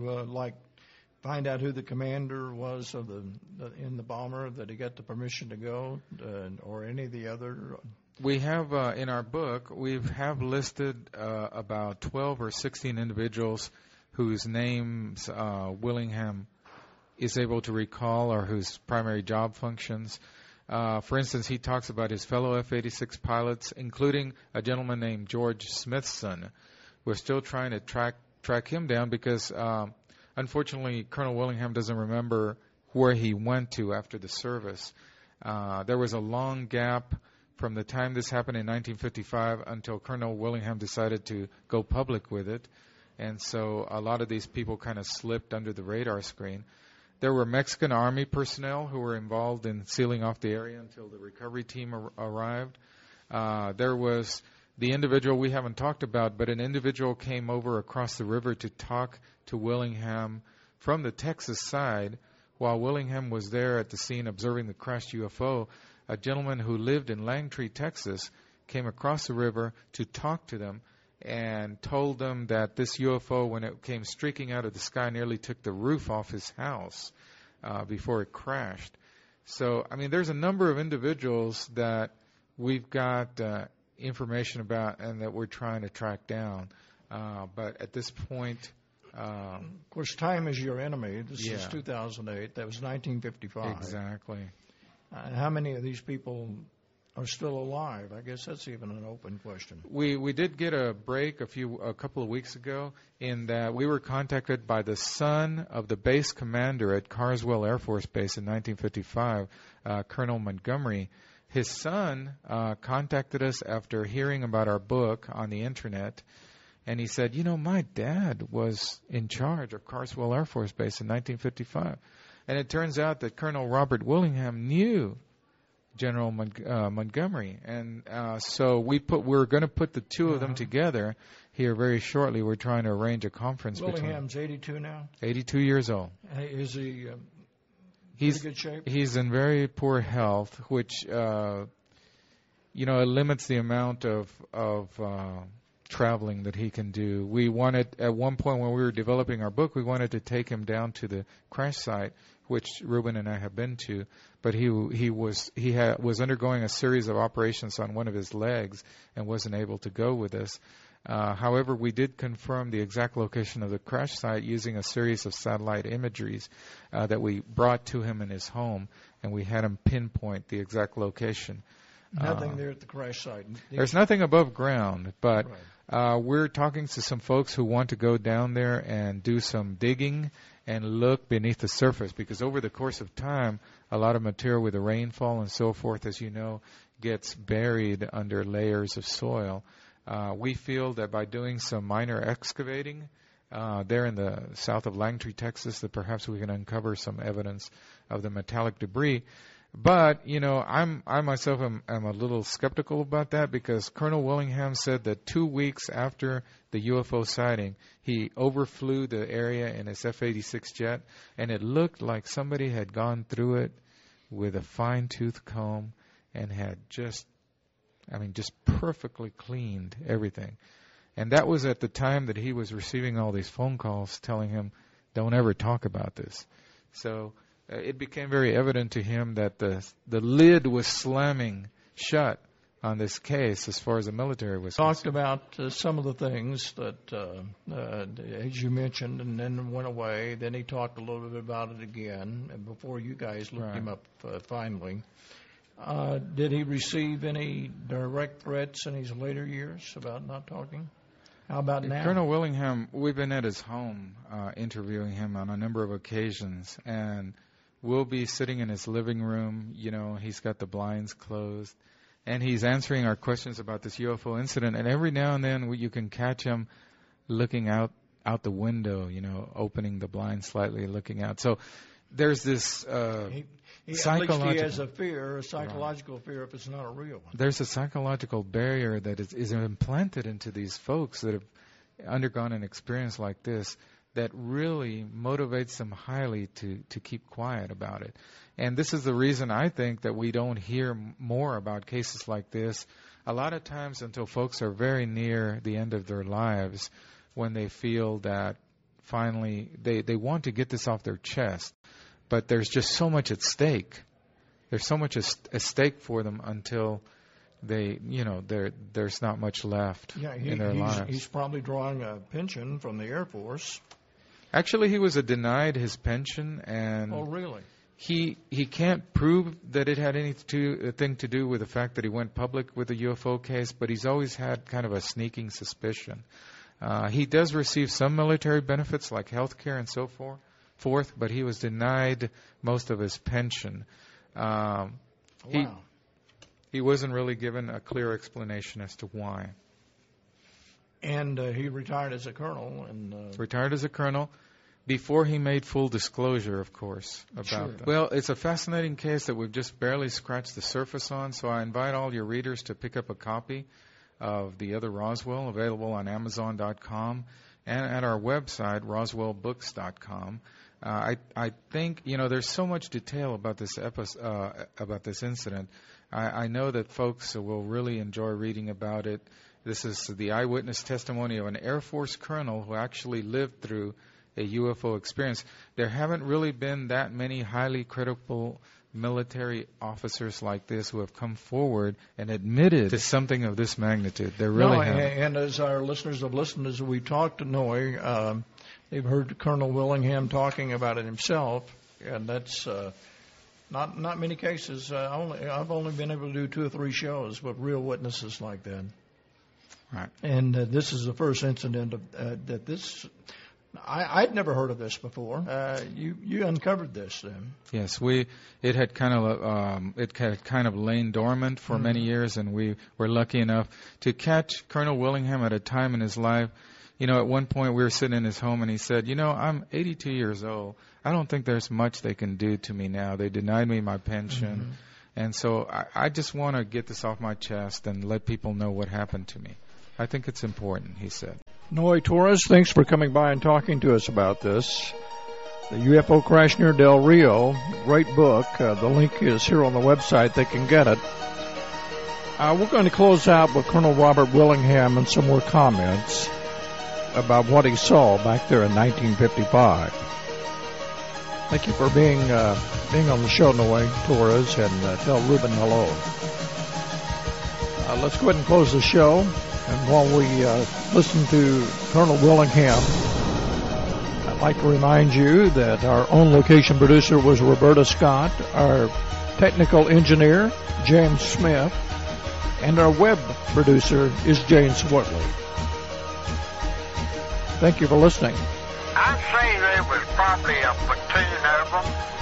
to find out who the commander was of in the bomber, that he got the permission to go, or any of the other? We have in our book, we have listed about 12 or 16 individuals whose names Willingham is able to recall, or whose primary job functions. For instance, he talks about his fellow F-86 pilots, including a gentleman named George Smithson. We're still trying to track him down because, unfortunately, Colonel Willingham doesn't remember where he went to after the service. There was a long gap from the time this happened in 1955 until Colonel Willingham decided to go public with it. And so a lot of these people kind of slipped under the radar screen. There were Mexican Army personnel who were involved in sealing off the area until the recovery team arrived. There was the individual we haven't talked about, but an individual came over across the river to talk to Willingham from the Texas side. While Willingham was there at the scene observing the crashed UFO, a gentleman who lived in Langtree, Texas, came across the river to talk to them and told them that this UFO, when it came streaking out of the sky, nearly took the roof off his house before it crashed. So, I mean, there's a number of individuals that we've got information about and that we're trying to track down. But at this point... of course, time is your enemy. This is 2008. That was 1955. Exactly. How many of these people are still alive? I guess that's even an open question. We did get a break a couple of weeks ago in that we were contacted by the son of the base commander at Carswell Air Force Base in 1955, Colonel Montgomery. His son contacted us after hearing about our book on the internet, and he said, my dad was in charge of Carswell Air Force Base in 1955. And it turns out that Colonel Robert Willingham knew General Montgomery. And so we're going to put the two of them together here very shortly. We're trying to arrange a conference. Willingham's 82 now? 82 years old. Is he in good shape? He's in very poor health, which, it limits the amount of traveling that he can do. We wanted, at one point when we were developing our book, we wanted to take him down to the crash site, which Ruben and I have been to, but he was undergoing a series of operations on one of his legs and wasn't able to go with us. However, we did confirm the exact location of the crash site using a series of satellite imageries that we brought to him in his home, and we had him pinpoint the exact location. Nothing there at the crash site. There's nothing above ground, but we're talking to some folks who want to go down there and do some digging and look beneath the surface, because over the course of time, a lot of material with the rainfall and so forth, as you know, gets buried under layers of soil. We feel that by doing some minor excavating there in the south of Langtree, Texas, that perhaps we can uncover some evidence of the metallic debris. But, I myself am a little skeptical about that, because Colonel Willingham said that 2 weeks after the UFO sighting, he overflew the area in his F-86 jet, and it looked like somebody had gone through it with a fine-tooth comb and had just perfectly cleaned everything. And that was at the time that he was receiving all these phone calls telling him, don't ever talk about this. So it became very evident to him that the lid was slamming shut on this case as far as the military was concerned. Talked about some of the things that, as you mentioned, and then went away. Then he talked a little bit about it again before you guys looked him up finally. Did he receive any direct threats in his later years about not talking? How about now? Colonel Willingham, we've been at his home interviewing him on a number of occasions, and we'll be sitting in his living room. He's got the blinds closed, and he's answering our questions about this UFO incident. And every now and then you can catch him looking out the window, opening the blinds slightly, looking out. So there's this psychological... At least he has a psychological fear if it's not a real one. There's a psychological barrier that is implanted into these folks that have undergone an experience like this that really motivates them highly to keep quiet about it. And this is the reason I think that we don't hear more about cases like this a lot of times until folks are very near the end of their lives, when they feel that finally they want to get this off their chest. But there's just so much at stake. There's so much at stake for them until there's not much left in their lives. He's probably drawing a pension from the Air Force. Actually, he was denied his pension, and oh, really? He can't prove that it had anything to do with the fact that he went public with the UFO case, but he's always had kind of a sneaking suspicion. He does receive some military benefits like health care and so forth, but he was denied most of his pension. Wow. He wasn't really given a clear explanation as to why. And he retired as a colonel. Retired as a colonel before he made full disclosure, of course, about that. Well, it's a fascinating case that we've just barely scratched the surface on, so I invite all your readers to pick up a copy of The Other Roswell, available on Amazon.com and at our website, roswellbooks.com. I think, there's so much detail about this about this incident. I know that folks will really enjoy reading about it. This is the eyewitness testimony of an Air Force colonel who actually lived through a UFO experience. There haven't really been that many highly credible military officers like this who have come forward and admitted to something of this magnitude. There really haven't. And as our listeners have listened, as we talked to Noe, they've heard Colonel Willingham talking about it himself, and that's not many cases. I've only been able to do 2 or 3 shows with real witnesses like that. Right. And this is the first incident that this. I'd never heard of this before. You uncovered this then. Yes, it had kind of lain dormant for many years, and we were lucky enough to catch Colonel Willingham at a time in his life. At one point we were sitting in his home, and he said, I'm 82 years old. I don't think there's much they can do to me now. They denied me my pension, and so I just want to get this off my chest and let people know what happened to me. I think it's important, he said. Noe Torres, thanks for coming by and talking to us about this. The UFO Crash near Del Rio, great book. The link is here on the website. They can get it. We're going to close out with Colonel Robert Willingham and some more comments about what he saw back there in 1955. Thank you for being on the show, Noe Torres, and tell Ruben hello. Let's go ahead and close the show. And while we listen to Colonel Willingham, I'd like to remind you that our own location producer was Roberta Scott, our technical engineer, James Smith, and our web producer is Jane Swartley. Thank you for listening. I'd say there was probably a platoon of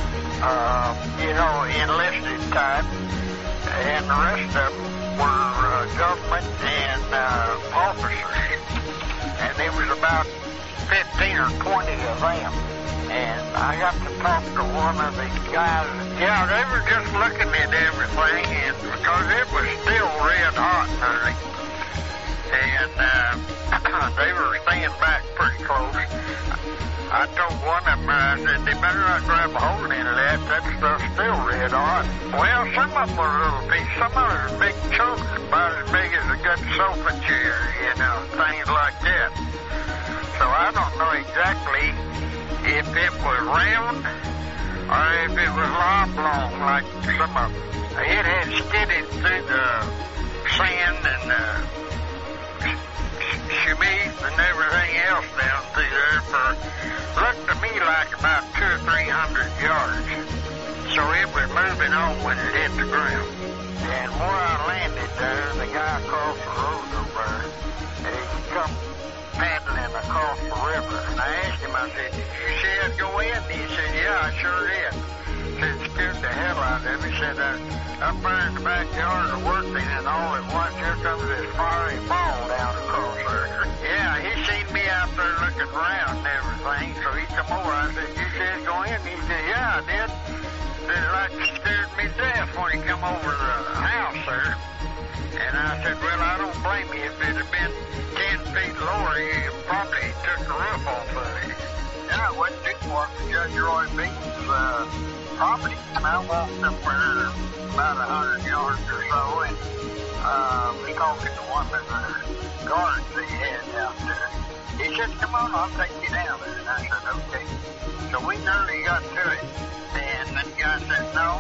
them, enlisted type, and the rest of them were government and officers. And there was about 15 or 20 of them. And I got to talk to one of the guys. Yeah, they were just looking at everything, and because it was still red hot early. And they were staying back pretty close. I told one of them, I said, they better not grab a hold of any of that. That stuff's still red hot. Well, some of them were little pieces. Some of them were big chunks, about as big as a good sofa chair, you know, things like that. So I don't know exactly if it was round or if it was oblong like some of them. It had skidded through the sand and chemise and everything else down through there for, looked to me like about 200 or 300 yards. So it was moving on when it hit the ground. And where I landed there, the guy across the road over there, he come paddling across the river. And I asked him, I said, did you see it go in? He said, yeah, I sure did. He said, it scared the hell out of him. He said, up there in the backyard of working, and all at once, here comes this fiery ball down across there. Yeah, he seen me out there looking around and everything, so he come over. I said, you see it go in? He said, yeah, I did. It like scared me to death when he come over the house there. And I said, well, I don't blame you. If it had been 10 feet lower, you probably took the roof off of it. Yeah, it wasn't too far from Judge Roy Beaton's property. And I walked up there about 100 yards or so, and we talking to one of the guards that he had out there. He said, come on, I'll take you down there. And I said, okay. So we nearly got to it. And the guy said, no,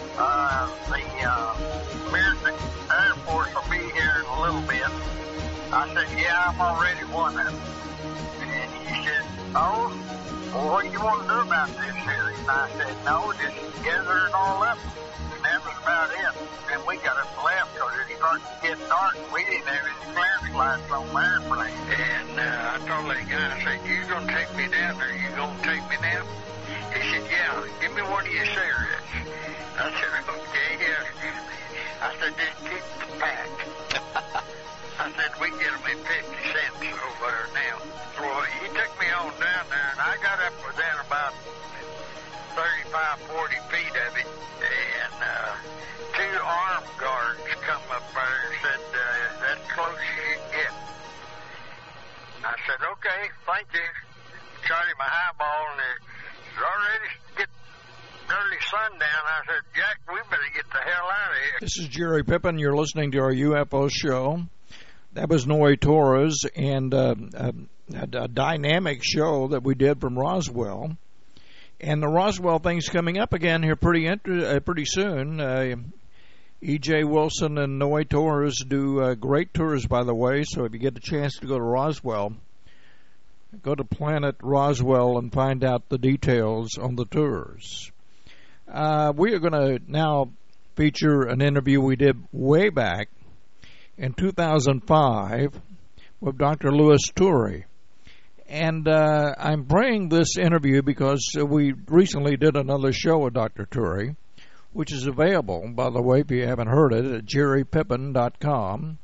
the American Air Force will be here in a little bit. I said, yeah, I'm already one of them. And he said, oh, well, what do you want to do about this here? And I said, no, just gather it all up. And that was about it. And we got up and left because it started to get dark. We didn't have any clearance lights on the airplane. And I told that guy, I said, you going to take me down there? You going to take me down? He said, yeah, give me one of your cigarettes. I said, okay, here. I said, just keep the pack. I said, we get them in 50 cents over there now. Well, he took me on down there, and I got up within about 35, 40 feet of it, and two armed guards come up there and said, that's close as you can get. I said, okay, thank you. Shot him a highball, and it was already getting early sundown. I said, Jack, we better get the hell out of here. This is Jerry Pippin. You're listening to our UFO show. That was Noe Torres, and a dynamic show that we did from Roswell. And the Roswell thing's coming up again here pretty soon. E.J. Wilson and Noe Torres do great tours, by the way, so if you get a chance to go to Roswell, go to Planet Roswell and find out the details on the tours. We are going to now feature an interview we did way back in 2005 with Dr. Louis Turi. And I'm bringing this interview because we recently did another show with Dr. Turi, which is available, by the way, if you haven't heard it, at jerrypippin.com,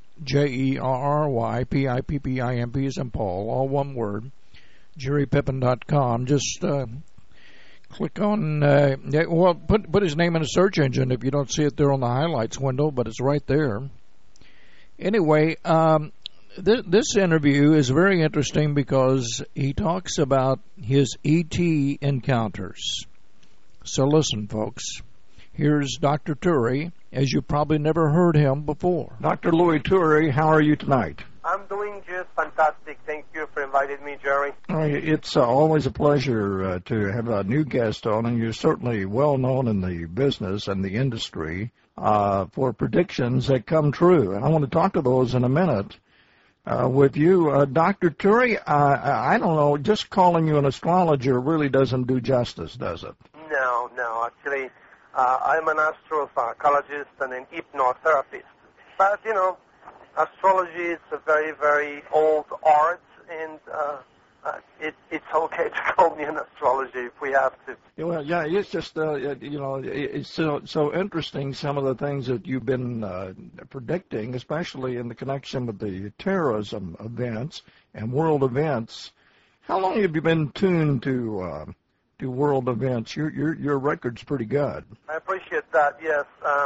JERRYPIPPIMP as in Paul, all one word, jerrypippin.com. Just click on, put his name in a search engine if you don't see it there on the highlights window, but it's right there. Anyway, this interview is very interesting because he talks about his ET encounters. So listen, folks. Here's Dr. Turi, as you probably never heard him before. Dr. Louis Turi, how are you tonight? I'm doing just fantastic. Thank you for inviting me, Jerry. It's always a pleasure to have a new guest on, and you're certainly well known in the business and the industry for predictions that come true. And I want to talk to those in a minute with you. Dr. Turi, I don't know, just calling you an astrologer really doesn't do justice, does it? No. Actually, I'm an astrophysiologist and an hypnotherapist. But, you know, astrology is a very, very old art, and it's okay to call me an astrologer if we have to. Well, yeah, it's just, it's so interesting, some of the things that you've been predicting, especially in the connection with the terrorism events and world events. How long have you been tuned to world events? Your record's pretty good. I appreciate that. Yes.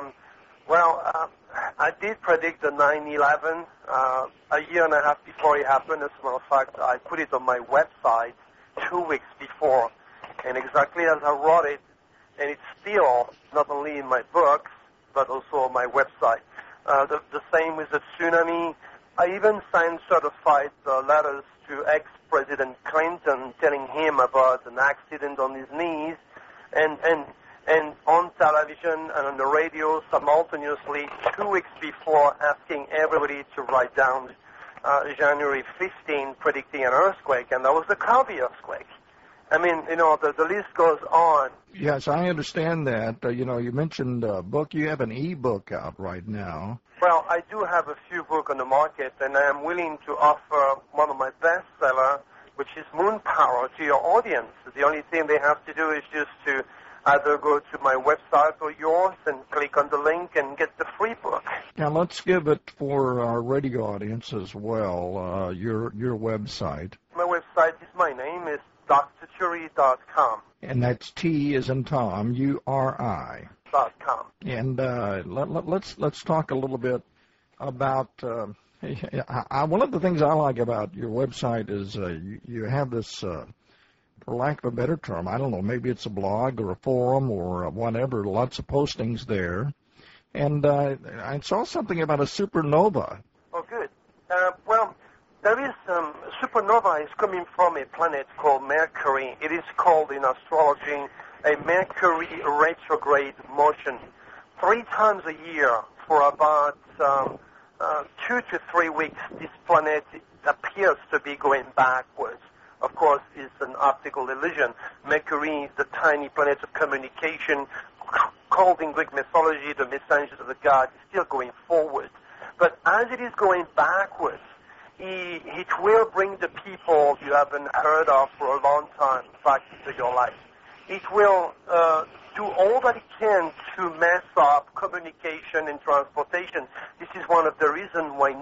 I did predict the 9/11 a year and a half before it happened. As a matter of fact, I put it on my website 2 weeks before, and exactly as I wrote it, and it's still not only in my books but also on my website. The same with the tsunami. I even signed certified letters to ex-President Clinton telling him about an accident on his knees, and on television and on the radio simultaneously 2 weeks before, asking everybody to write down January 15 predicting an earthquake, and that was the Calvi earthquake. I mean, the list goes on. Yes, I understand that. You mentioned a book. You have an e-book out right now. Well, I do have a few books on the market, and I am willing to offer one of my bestsellers, which is Moon Power, to your audience. The only thing they have to do is just to either go to my website or yours and click on the link and get the free book. Now, let's give it for our radio audience as well, your website. My website is my name, is drturi.com. And that's T as in Tom, URI. .com. And let's talk a little bit about one of the things I like about your website is you have this, for lack of a better term, I don't know, maybe it's a blog or a forum or whatever, lots of postings there. And I saw something about a supernova. Oh, good. There is supernova is coming from a planet called Mercury. It is called in astrology a Mercury retrograde motion. 3 times a year for about 2 to 3 weeks, this planet appears to be going backwards. Of course, it's an optical illusion. Mercury is the tiny planet of communication, called in Greek mythology the messenger of the god, is still going forward. But as it is going backwards, it will bring the people you haven't heard of for a long time back into your life. It will do all that it can to mess up communication and transportation. This is one of the reasons why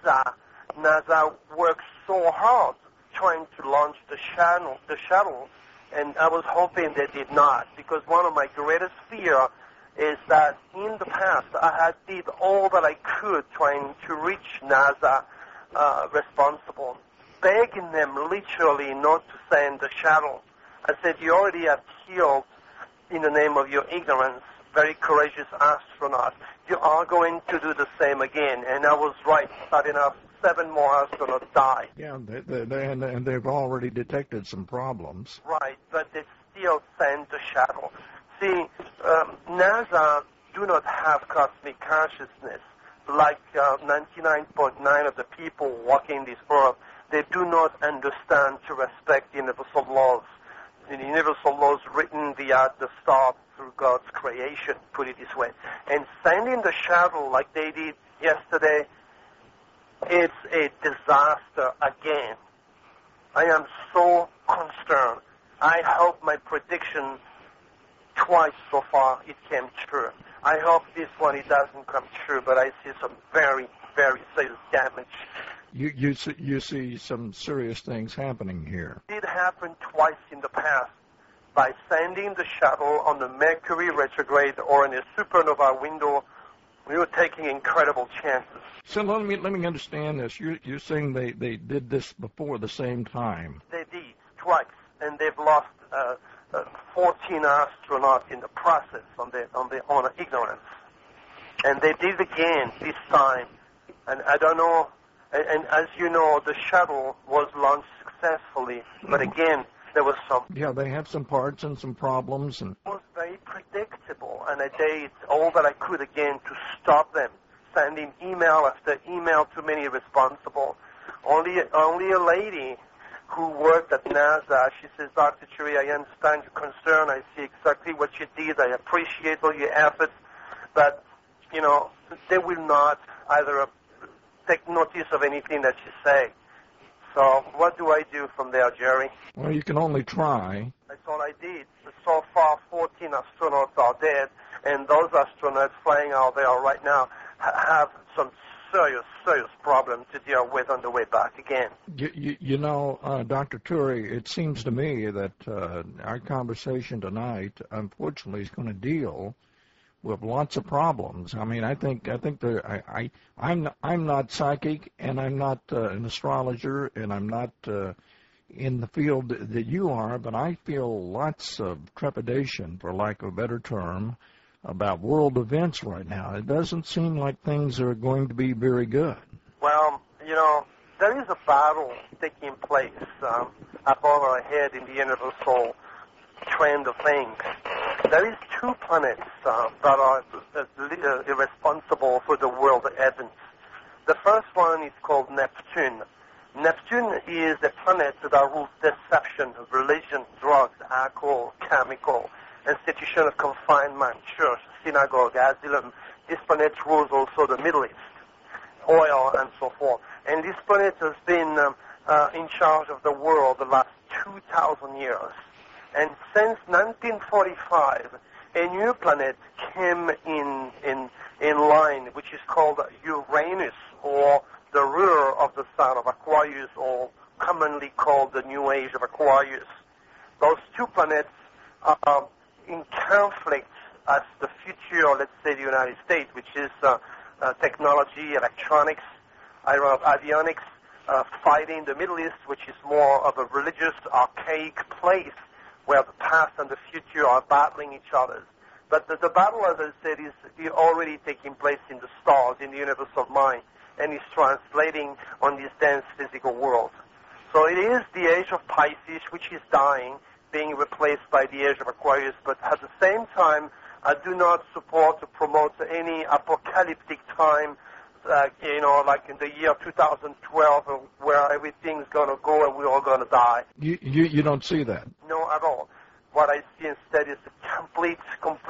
NASA works so hard trying to launch the shuttle, and I was hoping they did not, because one of my greatest fears is that in the past I had did all that I could trying to reach NASA responsible, begging them literally not to send the shuttle. I said, you already have killed, in the name of your ignorance, very courageous astronauts. You are going to do the same again. And I was right. Not enough. 7 more astronauts died. Yeah, and they've already detected some problems. Right, but they still send the shuttle. See, NASA do not have cosmic consciousness. Like 99.9% of the people walking this earth, they do not understand to respect the universal laws. The universal laws written at the start through God's creation, put it this way. And sending the shuttle like they did yesterday, it's a disaster again. I am so concerned. I hope my prediction twice so far it came true. I hope this one it doesn't come true, but I see some very, very serious damage. You see some serious things happening here. It happened twice in the past by sending the shuttle on the Mercury retrograde or in a supernova window. We were taking incredible chances. So let me understand this. You're saying they did this before the same time? They did twice, and they've lost 14 astronauts in the process on ignorance. And they did again this time. And I don't know. And as you know, the shuttle was launched successfully, but again, there was some... Yeah, they had some parts and some problems. And it was very predictable, and I did all that I could again to stop them, sending email after email to many responsible. Only a lady who worked at NASA, she says, Dr. Turi, I understand your concern. I see exactly what you did. I appreciate all your efforts, but, they will not either take notice of anything that you say. So what do I do from there, Jerry? Well, you can only try. That's all I did. So far, 14 astronauts are dead, and those astronauts flying out there right now have some serious problems to deal with on the way back again. You know, Dr. Turi, it seems to me that our conversation tonight, unfortunately, is going to deal with lots of problems. I mean, I think I'm not psychic, and I'm not an astrologer, and I'm not in the field that you are, but I feel lots of trepidation, for lack of a better term, about world events right now. It doesn't seem like things are going to be very good. Well, you know, there is a battle taking place above our head in the universal trend of things. There is two planets that are irresponsible for the world events. The first one is called Neptune. Neptune is a planet that rules deception, religion, drugs, alcohol, chemical, institution of confinement, church, synagogue, asylum. This planet rules also the Middle East, oil, and so forth. And this planet has been in charge of the world the last 2,000 years. And since 1945, a new planet came in line, which is called Uranus, or the ruler of the sign of Aquarius, or commonly called the New Age of Aquarius. Those two planets are in conflict as the future, let's say, the United States, which is technology, electronics, avionics, fighting the Middle East, which is more of a religious, archaic place where the past and the future are battling each other. But the battle, as I said, is already taking place in the stars, in the universal mind, and is translating on this dense physical world. So it is the age of Pisces, which is dying, being replaced by the age of Aquarius, but at the same time, I do not support or promote any apocalyptic time, like in the year 2012, where everything's going to go and we're all going to die. You don't see that? No, at all. What I see instead is a complete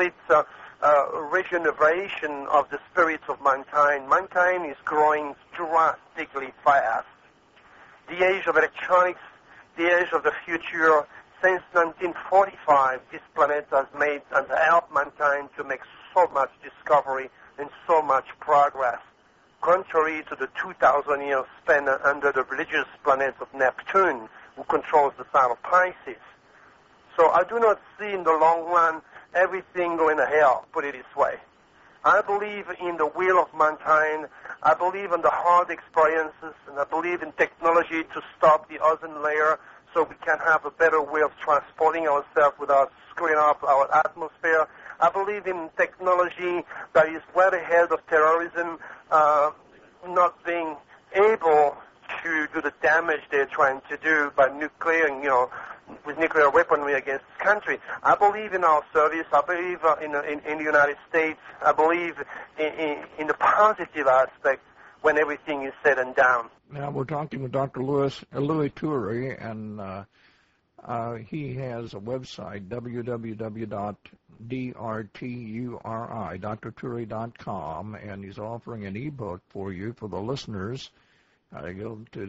regeneration of the spirits of mankind. Mankind is growing drastically fast. The age of electronics, the age of the future. Since 1945, this planet has made and helped mankind to make so much discovery and so much progress, contrary to the 2,000 years spent under the religious planet of Neptune, who controls the sign of Pisces. So I do not see in the long run everything going to hell, put it this way. I believe in the will of mankind. I believe in the hard experiences, and I believe in technology to stop the ozone layer so we can have a better way of transporting ourselves without screwing up our atmosphere. I believe in technology that is well ahead of terrorism, not being able to do the damage they're trying to do by nuclear, with nuclear weaponry against this country. I believe in our service. I believe in the United States. I believe in the positive aspect when everything is said and done. Now we're talking with Dr. Louis Turi, and he has a website, drturi.com, and he's offering an ebook for you, for the listeners. Go to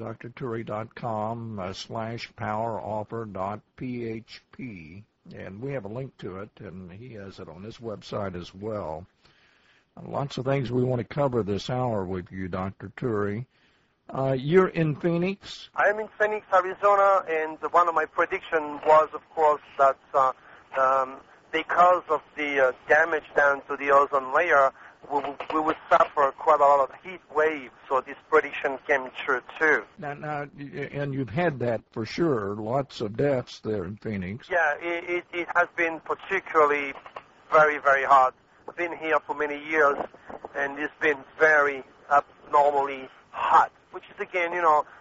drturi.com/poweroffer.php, and we have a link to it, and he has it on his website as well. Lots of things we want to cover this hour with you, Dr. Turi. You're in Phoenix? I'm in Phoenix, Arizona, and one of my predictions was, of course, that because of the damage down to the ozone layer, we would suffer quite a lot of heat waves, so this prediction came true, too. Now, and you've had that for sure, lots of deaths there in Phoenix. Yeah, it has been particularly very, very hot. I've been here for many years, and it's been very abnormally hot, which is, again,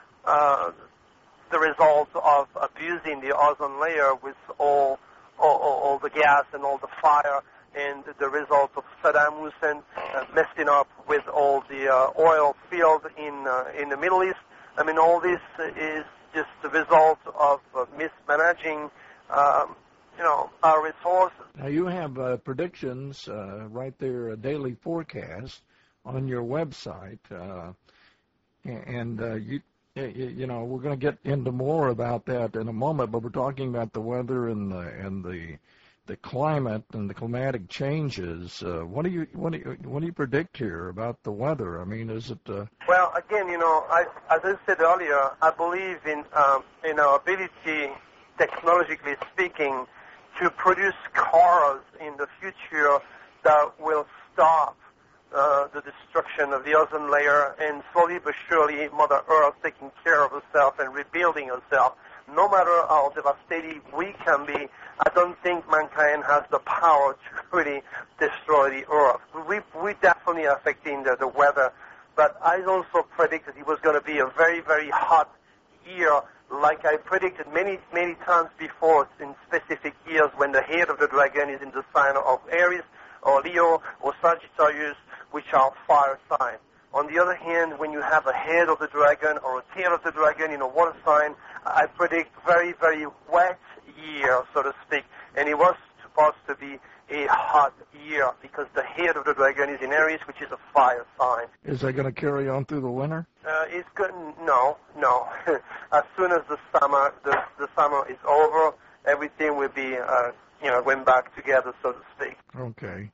the result of abusing the ozone layer with all the gas and all the fire, and the result of Saddam Hussein messing up with all the oil field in the Middle East. I mean, all this is just the result of mismanaging our resources. Now, you have predictions right there, a daily forecast on your website, and we're going to get into more about that in a moment, but we're talking about the weather and the the climate and the climatic changes. What do you predict here about the weather? I mean, is it? Well, again, as I said earlier, I believe in our ability, technologically speaking, to produce cars in the future that will stop the destruction of the ozone layer, and slowly but surely Mother Earth taking care of herself and rebuilding herself. No matter how devastating we can be, I don't think mankind has the power to really destroy the Earth. We definitely are affecting the weather, but I also predicted it was going to be a very, very hot year, like I predicted many, many times before in specific years when the head of the dragon is in the sign of Aries or Leo or Sagittarius, which are fire signs. On the other hand, when you have a head of the dragon or a tail of the dragon in a water sign, I predict very, very wet year, so to speak, and it was supposed to be a hot year because the head of the dragon is in Aries, which is a fire sign. Is that going to carry on through the winter? It's good. No. As soon as the summer is over, everything will be, going back together, so to speak. Okay.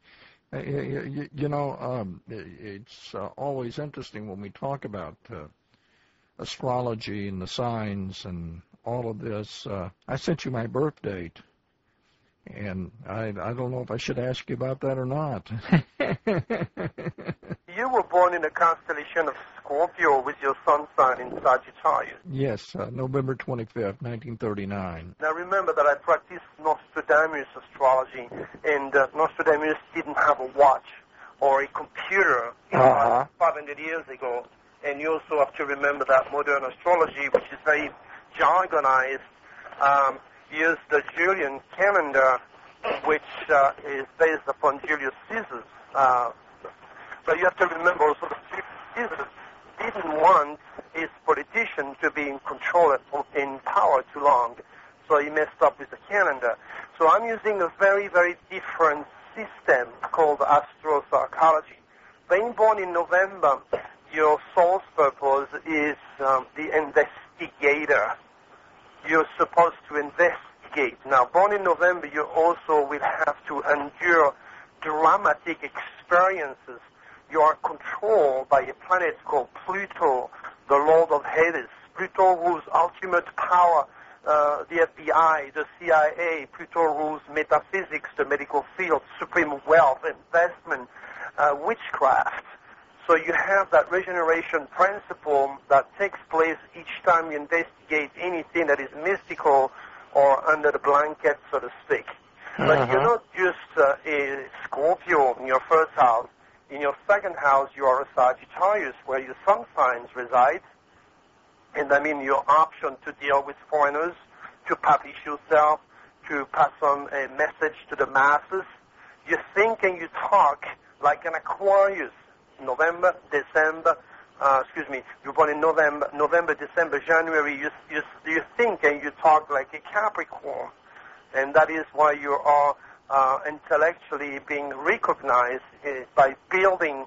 It's always interesting when we talk about astrology and the signs and all of this. I sent you my birth date, and I don't know if I should ask you about that or not. You were born in the constellation of Scorpio with your sun sign in Sagittarius. Yes, November 25th, 1939. Now remember that I practiced Nostradamus astrology, and Nostradamus didn't have a watch or a computer 500 years ago. And you also have to remember that modern astrology, which is very jargonized, used the Julian calendar, which is based upon Julius Caesar's. But you have to remember also that Julius Caesar didn't want his politician to be in control in power too long, so he messed up with the calendar. So I'm using a very, very different system called astropsychology. Being born in November, your soul's purpose is the investigator. You're supposed to investigate. Now, born in November, you also will have to endure dramatic experiences. You are controlled by a planet called Pluto, the Lord of Hades. Pluto rules ultimate power, the FBI, the CIA. Pluto rules metaphysics, the medical field, supreme wealth, investment, witchcraft. So you have that regeneration principle that takes place each time you investigate anything that is mystical or under the blanket, so to speak. But you're not just a Scorpio in your first house. In your second house, you are a Sagittarius, where your sun signs reside. And I mean your option to deal with foreigners, to publish yourself, to pass on a message to the masses. You think and you talk like an Aquarius. November, December, you're born in November, December, January, you think and you talk like a Capricorn. And that is why you are intellectually being recognized by building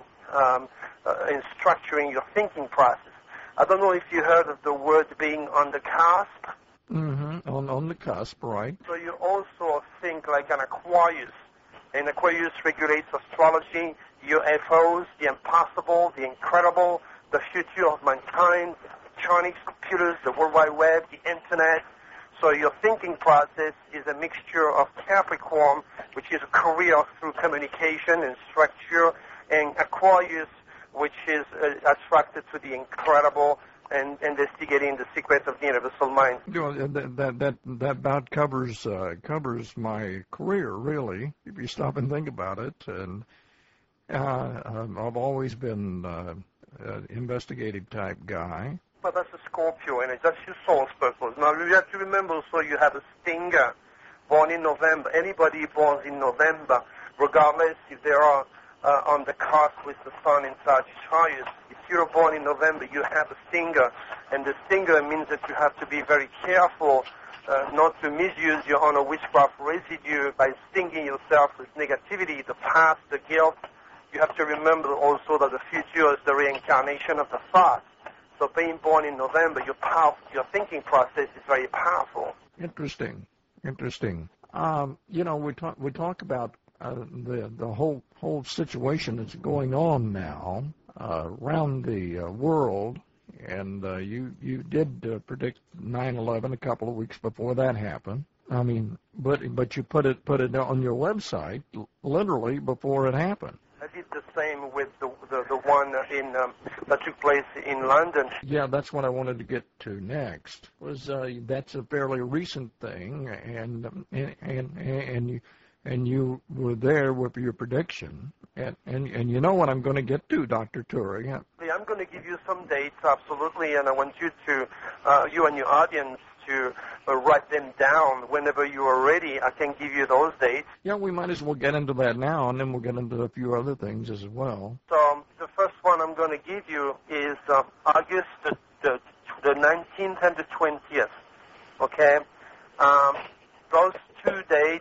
and structuring your thinking process. I don't know if you heard of the word being on the cusp. On the cusp, right. So you also think like an Aquarius. And Aquarius regulates astrology, UFOs, the impossible, the incredible, the future of mankind, electronics, computers, the World Wide Web, the Internet. So your thinking process is a mixture of Capricorn, which is a career through communication and structure, and Aquarius, which is attracted to the incredible and investigating the secrets of the universal mind. That about covers my career, really, if you stop and think about it. And I've always been an investigative type guy. But that's a Scorpio, and that's your soul's purpose. Now, you have to remember also you have a stinger born in November. Anybody born in November, regardless if they are on the cusp with the sun in Sagittarius, if you're born in November, you have a stinger. And the stinger means that you have to be very careful not to misuse your own witchcraft residue by stinging yourself with negativity, the past, the guilt. You have to remember also that the future is the reincarnation of the past. So being born in November, your thinking process is very powerful. Interesting. We talk about the whole situation that's going on now around the world, and you did predict 9/11 a couple of weeks before that happened. I mean, but you put it on your website literally before it happened. I did the same with the one that took place in London. Yeah, that's what I wanted to get to next. That's a fairly recent thing, and you were there with your prediction, and you know what I'm going to get to, Dr. Turi. I'm going to give you some dates, absolutely, and I want you to, you and your audience, to write them down whenever you are ready. I can give you those dates. Yeah, we might as well get into that now, and then we'll get into a few other things as well. So the first one I'm going to give you is August the 19th and the 20th. Okay? Those 2 dates,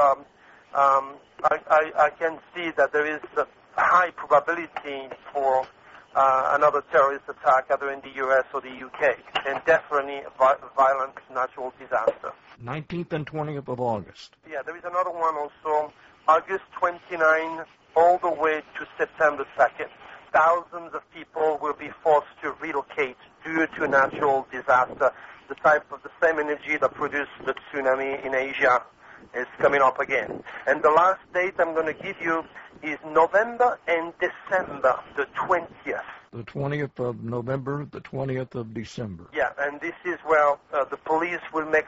I can see that there is a high probability for another terrorist attack either in the U.S. or the U.K., and definitely a violent natural disaster. 19th and 20th of August. Yeah, there is another one also, August 29 all the way to September 2nd. Thousands of people will be forced to relocate due to natural disaster. The same energy that produced the tsunami in Asia is coming up again. And the last date I'm going to give you is November and December, the 20th. The 20th of November, the 20th of December. Yeah, and this is where the police will make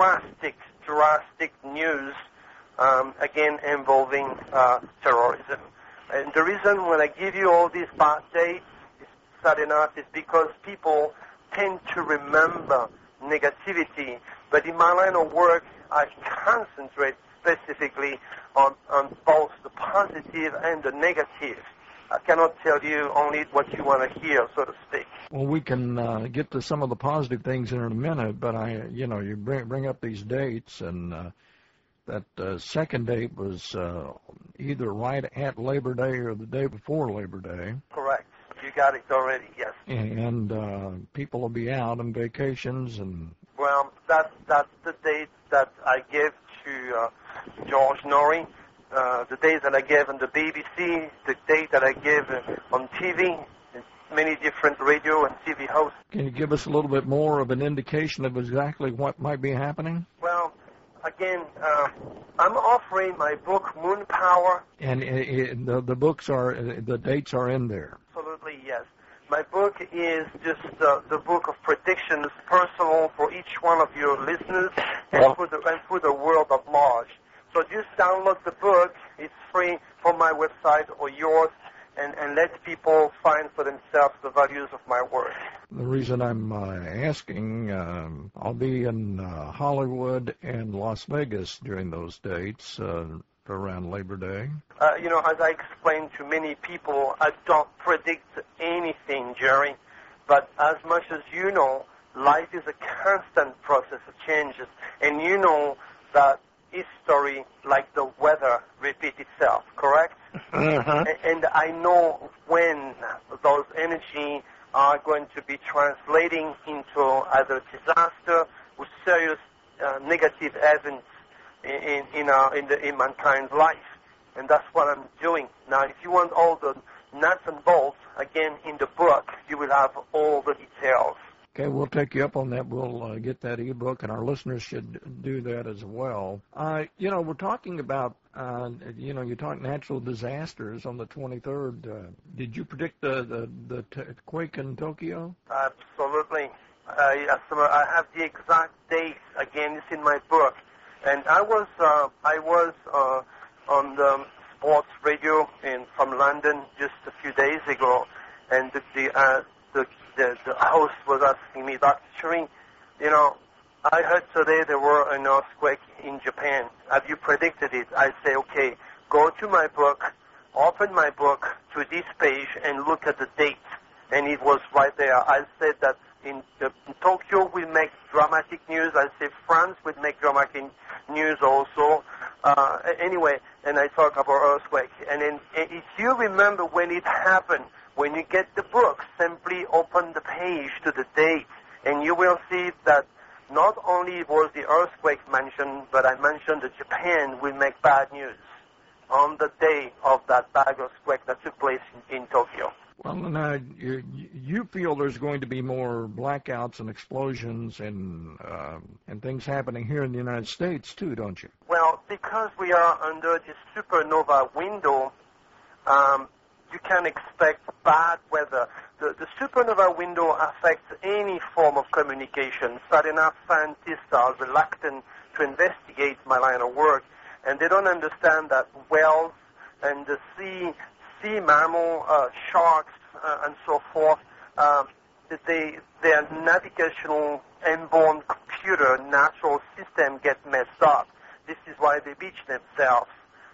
drastic news, again involving terrorism. And the reason when I give you all these bad dates, sad enough, is because people tend to remember negativity. But in my line of work, I concentrate specifically on both the positive and the negative. I cannot tell you only what you want to hear, so to speak. Well, we can get to some of the positive things in a minute, but you bring up these dates, and that second date was either right at Labor Day or the day before Labor Day. Correct. You got it already, yes. And people will be out on vacations and... Well, that's the date that I gave to George Norrie, the date that I gave on the BBC, the date that I gave on TV, many different radio and TV hosts. Can you give us a little bit more of an indication of exactly what might be happening? Well, again, I'm offering my book, Moon Power. And the dates are in there. Absolutely, yes. My book is just the book of predictions, personal for each one of your listeners and for the world at large. So just download the book. It's free from my website or yours, and let people find for themselves the values of my work. The reason I'm asking, I'll be in Hollywood and Las Vegas during those dates. Around Labor Day? As I explained to many people, I don't predict anything, Jerry. But as much as you know, life is a constant process of changes. And you know that history, like the weather, repeats itself, correct? Uh-huh. And I know when those energies are going to be translating into either disaster or serious negative events in mankind's life, and that's what I'm doing. Now, if you want all the nuts and bolts, again, in the book, you will have all the details. Okay, we'll take you up on that. We'll get that ebook, and our listeners should do that as well. We're talking about, you talk natural disasters on the 23rd. Did you predict the quake in Tokyo? Absolutely. I have the exact dates. Again, it's in my book. And I was on the sports radio from London just a few days ago, and the host was asking me, Dr. Turi, I heard today there were an earthquake in Japan. Have you predicted it? I say, okay, go to my book, open my book to this page, and look at the date. And it was right there. I said that in Tokyo will make dramatic news. I say France will make dramatic news also. Anyway, and I talk about earthquake. And then if you remember when it happened, when you get the book, simply open the page to the date, and you will see that not only was the earthquake mentioned, but I mentioned that Japan will make bad news on the day of that bad earthquake that took place in Tokyo. Well, now, you feel there's going to be more blackouts and explosions and things happening here in the United States, too, don't you? Well, because we are under this supernova window, you can expect bad weather. The supernova window affects any form of communication. Sad enough, scientists are reluctant to investigate my line of work, and they don't understand that whales and the sea mammal, sharks, and so forth, their navigational inborn computer natural system get messed up. This is why they beach themselves.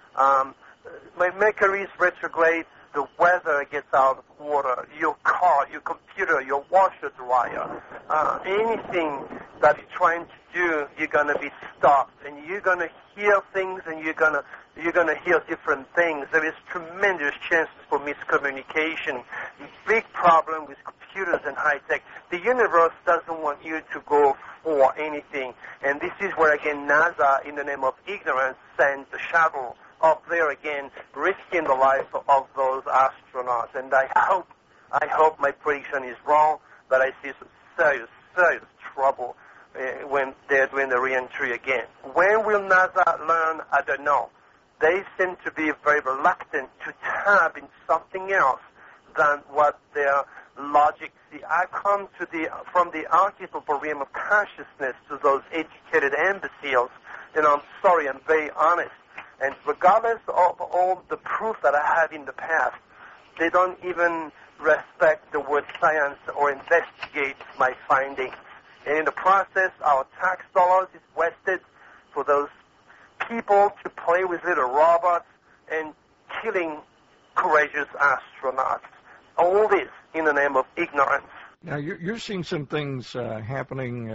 Mercury is retrograde, the weather gets out of water, your car, your computer, your washer dryer, anything that you're trying to do, you're going to be stopped, and you're going to hear things, and you're going to hear different things. There is tremendous chances for miscommunication. Big problem with computers and high tech. The universe doesn't want you to go for anything, and this is where again NASA, in the name of ignorance, sends the shuttle up there again, risking the life of those astronauts. And I hope my prediction is wrong, but I see some serious trouble when they're doing the re-entry again. When will NASA learn? I don't know. They seem to be very reluctant to tap in something else than what their logic. See, I come from the archetypal realm of consciousness to those educated imbeciles, and I'm sorry, I'm very honest. And regardless of all the proof that I have in the past, they don't even respect the word science or investigate my findings. And in the process, our tax dollars is wasted for those people to play with little robots and killing courageous astronauts. All this in the name of ignorance. Now, you're seeing some things happening,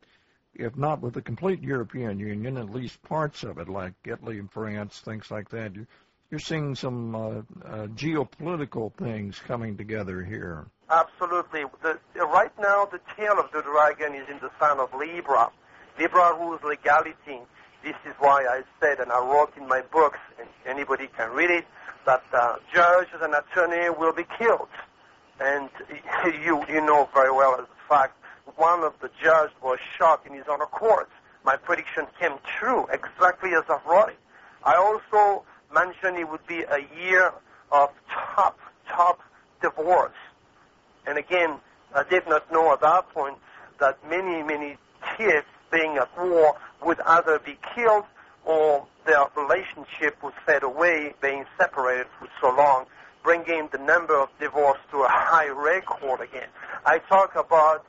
if not with the complete European Union, at least parts of it, like Italy and France, things like that. You're seeing some geopolitical things coming together here. Absolutely. Right now, the tail of the dragon is in the sign of Libra. Libra rules legality. This is why I said, and I wrote in my books, and anybody can read it, that judges and attorney will be killed. And you know very well as a fact, one of the judges was shot in his own court. My prediction came true, exactly as I wrote it. I also mentioned it would be a year of top divorce. And again, I did not know at that point that many kids being at war would either be killed or their relationship would fade away, being separated for so long, bringing the number of divorce to a high record again. I talk about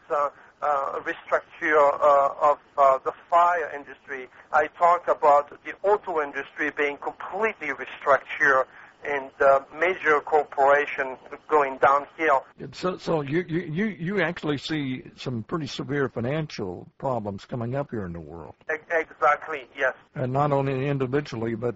restructure of the fire industry. I talk about the auto industry being completely restructured and major corporation going downhill. So you actually see some pretty severe financial problems coming up here in the world. Exactly, yes. And not only individually, but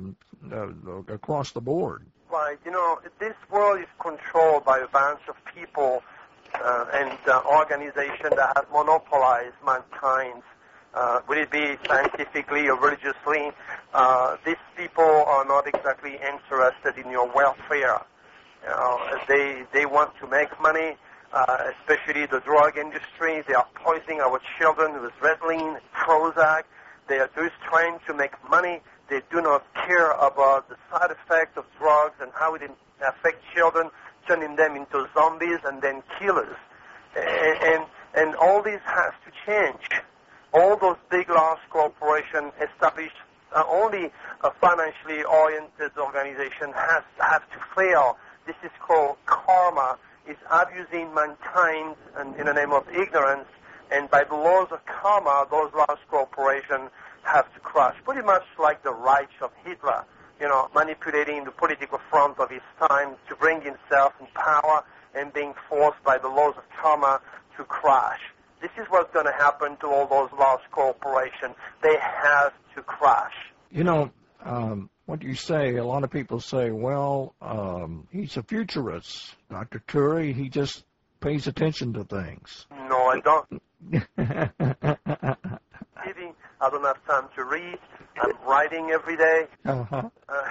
across the board. Right. You know, this world is controlled by a bunch of people and organizations that have monopolized mankind. Would it be scientifically or religiously? These people are not exactly interested in your welfare. You know, they want to make money, especially the drug industry. They are poisoning our children with Ritalin, Prozac. They are just trying to make money. They do not care about the side effects of drugs and how it affects children, turning them into zombies and then killers. And all this has to change. All those big, large corporations established only a financially oriented organization have to fail. This is called karma. It's abusing mankind in the name of ignorance. And by the laws of karma, those large corporations have to crash. Pretty much like the Reich of Hitler, you know, manipulating the political front of his time to bring himself in power and being forced by the laws of karma to crash. This is what's going to happen to all those large corporations. They have to crash. You know, what you say, a lot of people say, well, he's a futurist. Dr. Turi, he just pays attention to things. No, I don't. I don't have time to read. I'm writing every day. Uh-huh.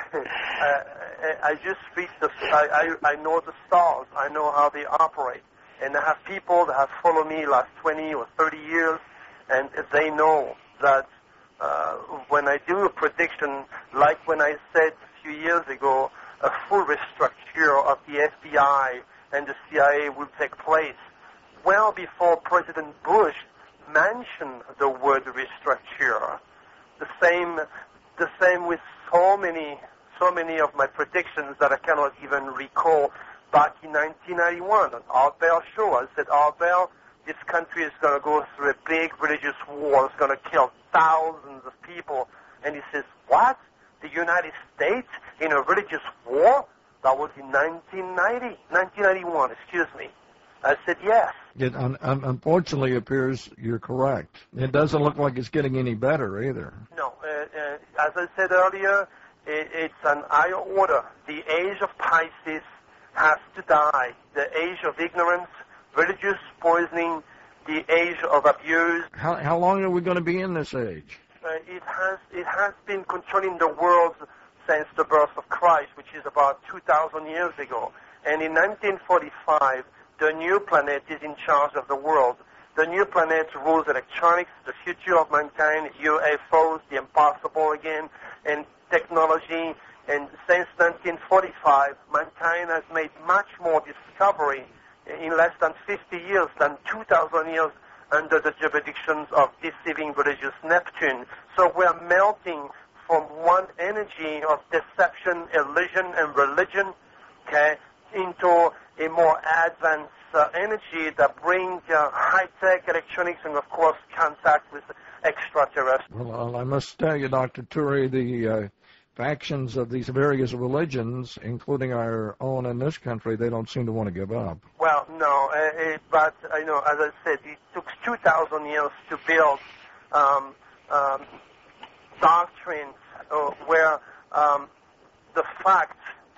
I just read I know the stars. I know how they operate. And I have people that have followed me last 20 or 30 years, and they know that when I do a prediction, like when I said a few years ago, a full restructure of the FBI and the CIA will take place, well before President Bush mentioned the word restructure. The same with so many of my predictions that I cannot even recall. Back in 1991, on Art Bell show, I said, Art Bell, this country is going to go through a big religious war. It's going to kill thousands of people. And he says, what? The United States in a religious war? That was in 1991, excuse me. I said, yes. It unfortunately appears you're correct. It doesn't look like it's getting any better either. No. As I said earlier, it's an higher order. The age of Pisces has to die. The age of ignorance, religious poisoning, the age of abuse. How long are we going to be in this age? It has been controlling the world since the birth of Christ, which is about 2,000 years ago. And in 1945, the new planet is in charge of the world. The new planet rules electronics, the future of mankind, UFOs, the impossible again, and technology. And since 1945, mankind has made much more discovery in less than 50 years than 2,000 years under the jurisdictions of deceiving religious Neptune. So we're melting from one energy of deception, illusion, and religion, okay, into a more advanced energy that brings high-tech electronics and, of course, contact with extraterrestrials. Well, I must tell you, Dr. Turi, the factions of these various religions, including our own in this country, they don't seem to want to give up. Well, no, but, as I said, it took 2,000 years to build doctrines where the fact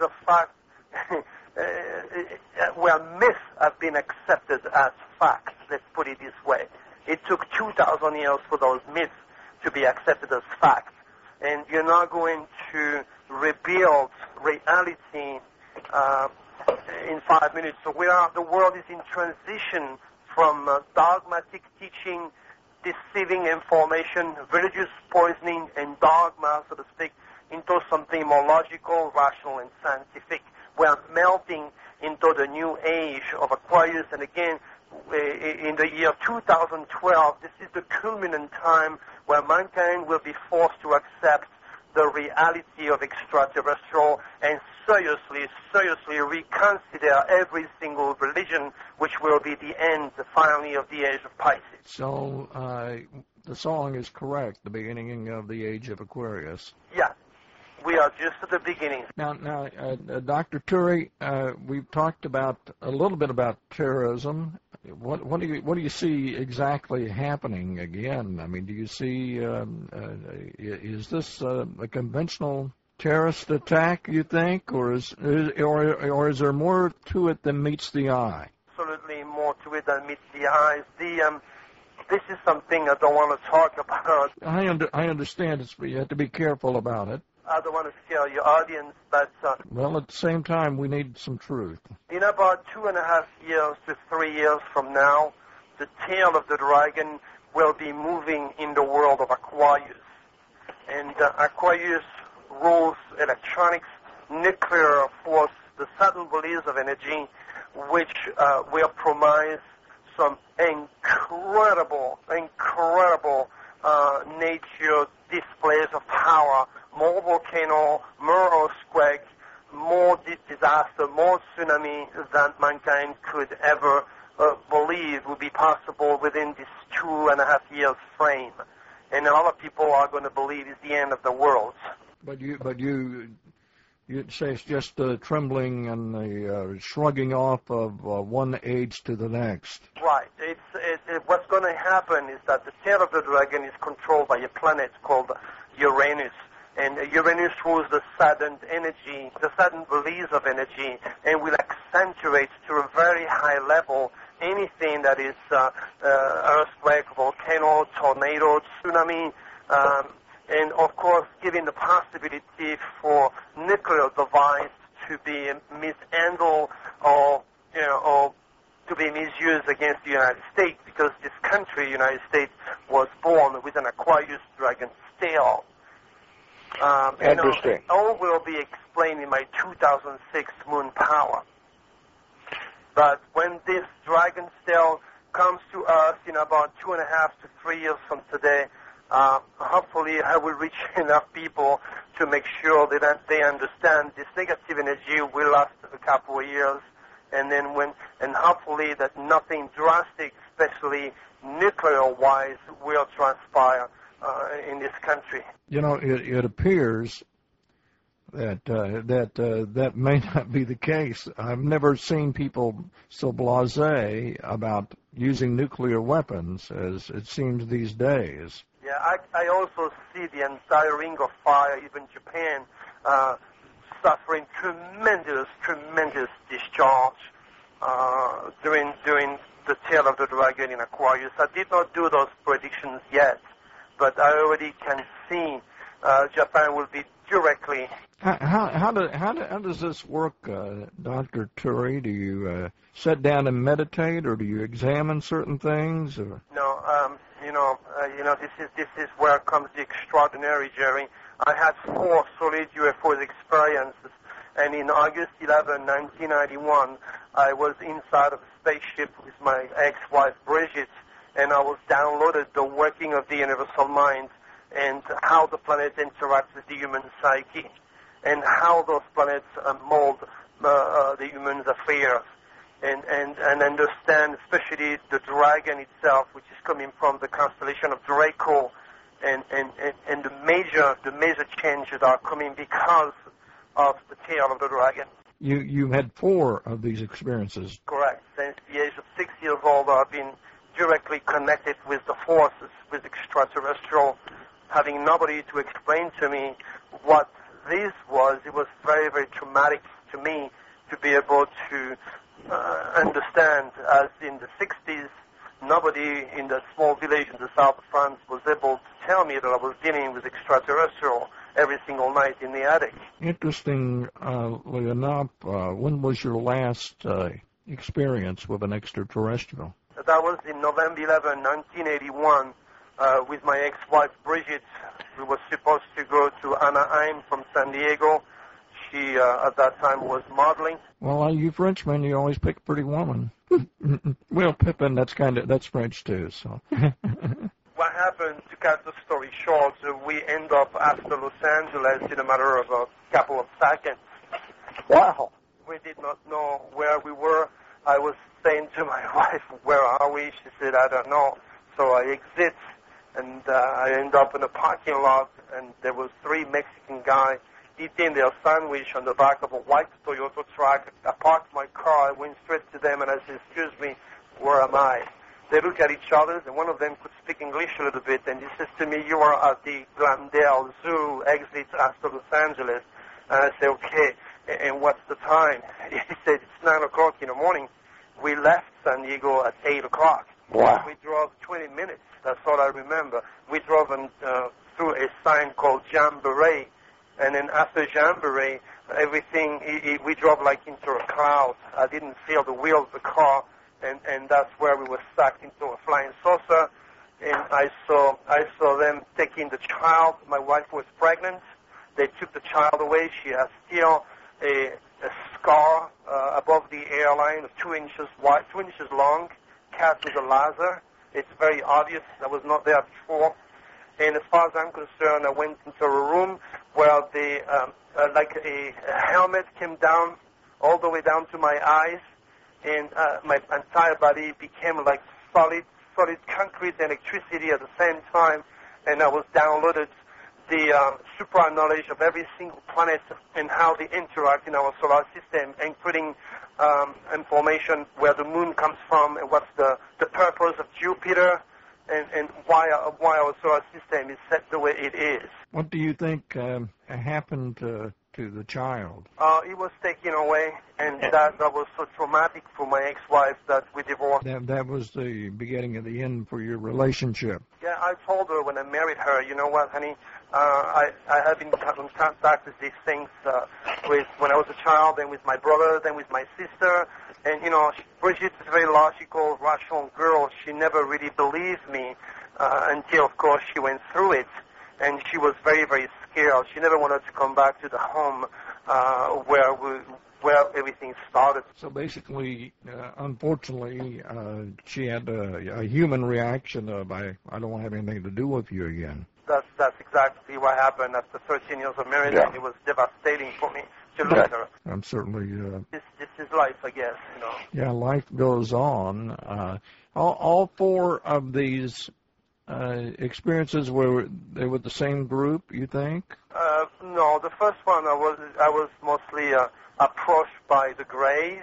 where myths have been accepted as facts, let's put it this way. It took 2,000 years for those myths to be accepted as facts. And you're not going to rebuild reality in 5 minutes. So the world is in transition from dogmatic teaching, deceiving information, religious poisoning, and dogma, so to speak, into something more logical, rational, and scientific. We're melting into the new age of Aquarius, and again, in the year 2012, this is the culminant time where mankind will be forced to accept the reality of extraterrestrial and seriously reconsider every single religion, which will be the end, finally, of the age of Pisces. So the song is correct, the beginning of the age of Aquarius. Yeah. We are just at the beginning. Now, Dr. Turi, we've talked about a little bit about terrorism. What do you see exactly happening again? I mean, do you see is this a conventional terrorist attack, you think, or is there more to it than meets the eye? Absolutely more to it than meets the eyes. This is something I don't want to talk about. I understand. You have to be careful about it. I don't want to scare your audience, but... well, at the same time, we need some truth. In about 2.5 years to 3 years from now, the tail of the dragon will be moving in the world of Aquarius. And Aquarius rules electronics, nuclear force, the sudden release of energy, which will promise some incredible nature displays of power, more volcano, more earthquake, more disaster, more tsunami than mankind could ever believe would be possible within this 2.5 years frame. And a lot of people are going to believe it's the end of the world. But you'd say it's just the trembling and the shrugging off of one age to the next. Right. What's going to happen is that the tail of the dragon is controlled by a planet called Uranus. And Uranus rules the sudden energy, the sudden release of energy, and will accentuate to a very high level anything that is earthquake, volcano, tornado, tsunami, and of course giving the possibility for nuclear device to be mishandled or to be misused against the United States, because this country, United States, was born with an Aquarius dragon tail. Interesting. All will be explained in my 2006 Moon Power. But when this dragon tail comes to us in about 2.5 to 3 years from today, hopefully I will reach enough people to make sure that they understand this negative energy will last a couple of years, and hopefully that nothing drastic, especially nuclear-wise, will transpire in this country. It appears that may not be the case. I've never seen people so blasé about using nuclear weapons as it seems these days. Yeah, I also see the entire Ring of Fire, even Japan, suffering tremendous discharge during the tail of the dragon in Aquarius. I did not do those predictions yet, but I already can see Japan will be directly. How does this work, Dr. Turi? Do you sit down and meditate, or do you examine certain things? Or? No, this is where comes the extraordinary, Jerry. I had 4 solid UFO experiences, and in August 11, 1991, I was inside of a spaceship with my ex-wife Bridget, and I was downloaded the working of the universal mind and how the planet interacts with the human psyche, and how those planets mold the human's affairs, and understand especially the dragon itself, which is coming from the constellation of Draco, and the major changes that are coming because of the tail of the dragon. You had 4 of these experiences. Correct. Since the age of 6 years old, I've been directly connected with the forces, with extraterrestrial, having nobody to explain to me what this was. It was very, very traumatic to me to be able to understand, as in the 60s, nobody in the small village in the south of France was able to tell me that I was dealing with extraterrestrial every single night in the attic. Interestingly enough, when was your last experience with an extraterrestrial? That was in November 11, 1981, with my ex-wife Bridget. We were supposed to go to Anaheim from San Diego. She, at that time, was modeling. Well, you Frenchmen, you always pick a pretty woman. Well, Pippin, that's French too, so. What happened, to cut the story short, we end up after Los Angeles in a matter of a couple of seconds. Wow. We did not know where we were. I was saying to my wife, where are we? She said, I don't know. So I exit, and I end up in a parking lot, and there was 3 Mexican guys eating their sandwich on the back of a white Toyota truck. I parked my car, I went straight to them, and I said, excuse me, where am I? They look at each other, and one of them could speak English a little bit, and he says to me, you are at the Glendale Zoo, exit after Los Angeles. And I say, okay, and what's the time? He said, it's 9 o'clock in the morning. We left San Diego at 8 o'clock. Wow. We drove 20 minutes. That's all I remember. We drove through a sign called Jamboree, and then after Jamboree, everything, we drove like into a cloud. I didn't feel the wheel of the car, and that's where we were sucked into a flying saucer. And I saw them taking the child. My wife was pregnant. They took the child away. She has still a scar above the hairline of 2 inches wide, 2 inches long, cut with a laser. It's very obvious. I was not there before. And as far as I'm concerned, I went into a room where like a helmet came down all the way down to my eyes, and my entire body became like solid concrete and electricity at the same time, and I was downloaded the supra knowledge of every single planet and how they interact in our solar system, including information where the moon comes from and what's the purpose of Jupiter, and why our solar system is set the way it is. What do you think happened to to the child? He was taken away, and that was so traumatic for my ex-wife that we divorced. That was the beginning of the end for your relationship. Yeah, I told her when I married her, you know what, honey, I have been in contact with these things with when I was a child, and with my brother, then with my sister. And, you know, Brigitte is a very logical, rational girl. She never really believed me until, of course, she went through it. And she was very, very scared. She never wanted to come back to the home where everything started. So basically, unfortunately, she had a human reaction of, I don't want to have anything to do with you again. That's exactly what happened after 13 years of marriage. Yeah. It was devastating for me to lose her. I'm certainly... This is life, I guess, you know. Yeah, life goes on. All four of these experiences were they with the same group, you think? No, the first one I was mostly approached by the Greys.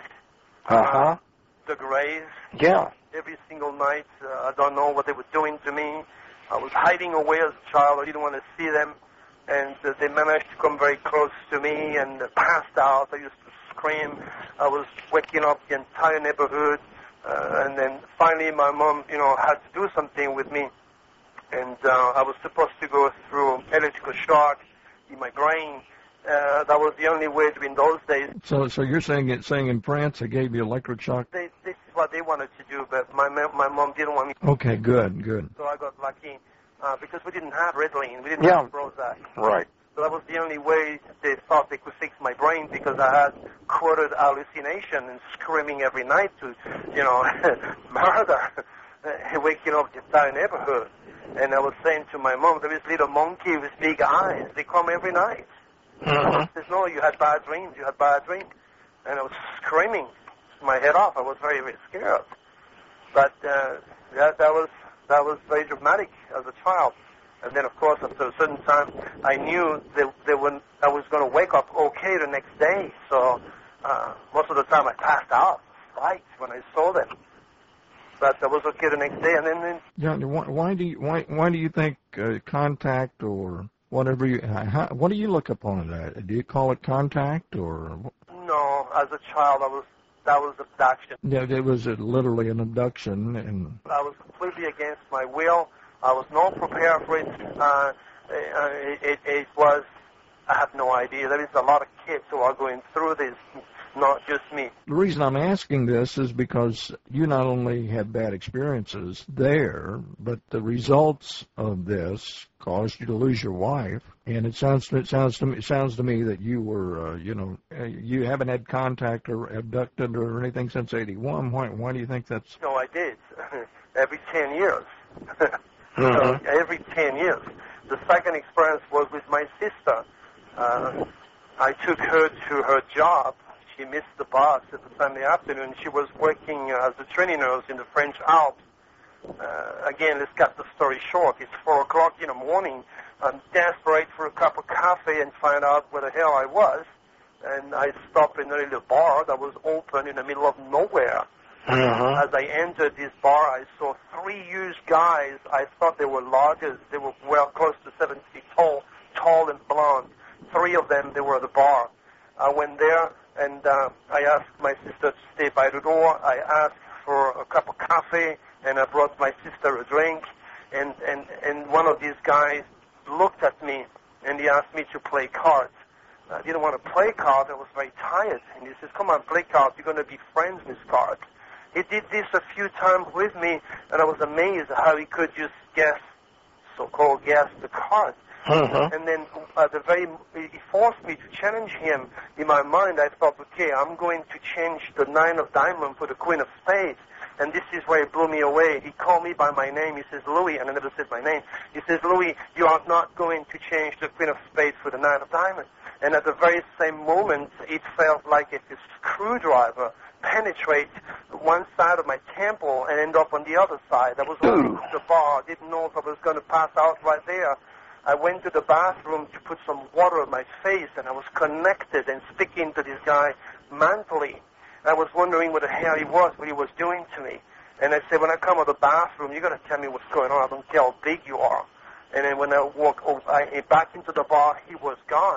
The Greys. Yeah. Every single night, I don't know what they were doing to me. I was hiding away as a child. I didn't want to see them, and they managed to come very close to me and passed out. I used to scream. I was waking up the entire neighborhood, and then finally my mom, you know, had to do something with me. And I was supposed to go through electrical shock in my brain. That was the only way in those days. So you're saying in France they gave you electric shock? This is what they wanted to do, but my mom didn't want me. Okay, good. So I got lucky because we didn't have Ritalin, we didn't have Prozac. Right. So that was the only way they thought they could fix my brain, because I had quoted hallucination and screaming every night to, you know, murder, waking up the entire neighborhood. And I was saying to my mom, there is little monkey with big eyes. They come every night. She says, no, you had bad dreams. And I was screaming my head off. I was very, very scared. But that was very dramatic as a child. And then, of course, after a certain time, I knew I was going to wake up okay the next day. So most of the time I passed out, right, when I saw them. But I was okay the next day, and then. Yeah, why do you think contact or whatever what do you look upon that? Do you call it contact or? No, as a child, that was abduction. Yeah, it was literally an abduction, and. I was completely against my will. I was not prepared for it. It was. I have no idea. There is a lot of kids who are going through this. Not just me. The reason I'm asking this is because you not only had bad experiences there, but the results of this caused you to lose your wife. And it sounds to me that you were, you haven't had contact or abducted or anything since '81. Why do you think that's? No, I did. Every 10 years. So every 10 years. The second experience was with my sister. I took her to her job. She missed the bus at the Sunday afternoon. She was working as a training nurse in the French Alps. Again, let's cut the story short. It's 4 o'clock in the morning. I'm desperate for a cup of coffee and find out where the hell I was. And I stopped in a little bar that was open in the middle of nowhere. As I entered this bar, I saw 3 huge guys. I thought they were lodgers. They were well close to 7 feet tall and blonde. 3 of them, they were at the bar. I went there. And I asked my sister to stay by the door. I asked for a cup of coffee, and I brought my sister a drink. And one of these guys looked at me, and he asked me to play cards. I didn't want to play cards. I was very tired. And he says, come on, play cards. You're going to be friends with cards. He did this a few times with me, and I was amazed how he could just so-called guess the cards. And then he forced me to challenge him. In my mind, I thought, okay, I'm going to change the 9 of diamonds for the Queen of Spades. And this is where it blew me away. He called me by my name. He says, Louis, and I never said my name. He says, Louis, you are not going to change the Queen of Spades for the 9 of diamonds. And at the very same moment, it felt like if a screwdriver penetrate one side of my temple and end up on the other side. I was walking to the bar. I didn't know if I was going to pass out right there. I went to the bathroom to put some water on my face, and I was connected and speaking to this guy mentally. I was wondering what the hell he was, what he was doing to me. And I said, when I come out of the bathroom, you got to tell me what's going on. I don't care how big you are. And then when I walk back into the bar, he was gone.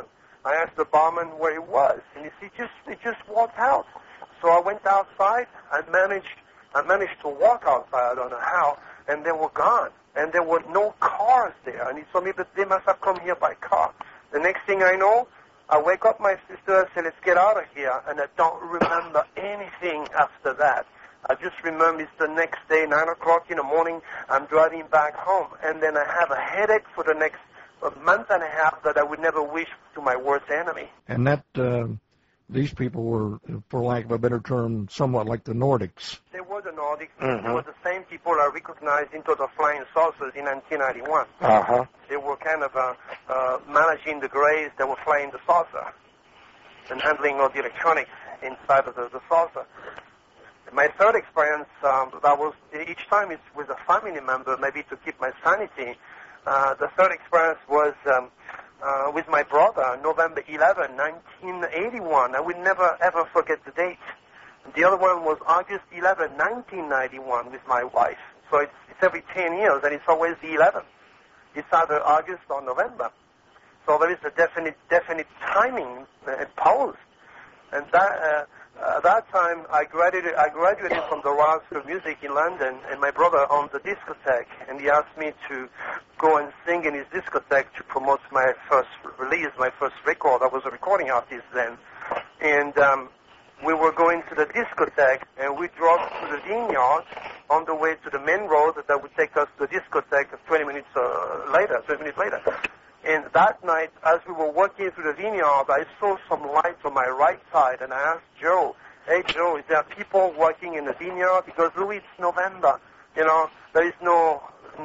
I asked the barman where he was, and he just walked out. So I went outside. I managed to walk outside. I don't know how, and they were gone, and there were no cars there. And he told me that they must have come here by car. The next thing I know, I wake up my sister. I say, "Let's get out of here," and I don't remember anything after that. I just remember it's the next day, 9 o'clock in the morning. I'm driving back home, and then I have a headache for the next month and a half that I would never wish to my worst enemy. And that these people were, for lack of a better term, somewhat like the Nordics. They were the Nordics. They were the same people I recognized into the flying saucers in 1991. They were kind of managing the Greys that were flying the saucer and handling all the electronics inside of the saucer. My third experience, that was each time it's with a family member, maybe to keep my sanity. The third experience was with my brother, November 11, 1981. I will never, ever forget the date. The other one was August 11, 1991 with my wife. So it's every 10 years, and it's always the 11th. It's either August or November. So there is a definite timing imposed. And at that time, I graduated from the Royal School of Music in London, and my brother owned the discotheque, and he asked me to go and sing in his discotheque to promote my first release, my first record. I was a recording artist then. And we were going to the discotheque, and we drove to the vineyard on the way to the main road that would take us to the discotheque 20 minutes later. And that night, as we were walking through the vineyard, I saw some lights on my right side, and I asked Joe, "Hey, Joe, is there people working in the vineyard?" Because, Louis, it's November. You know, there is no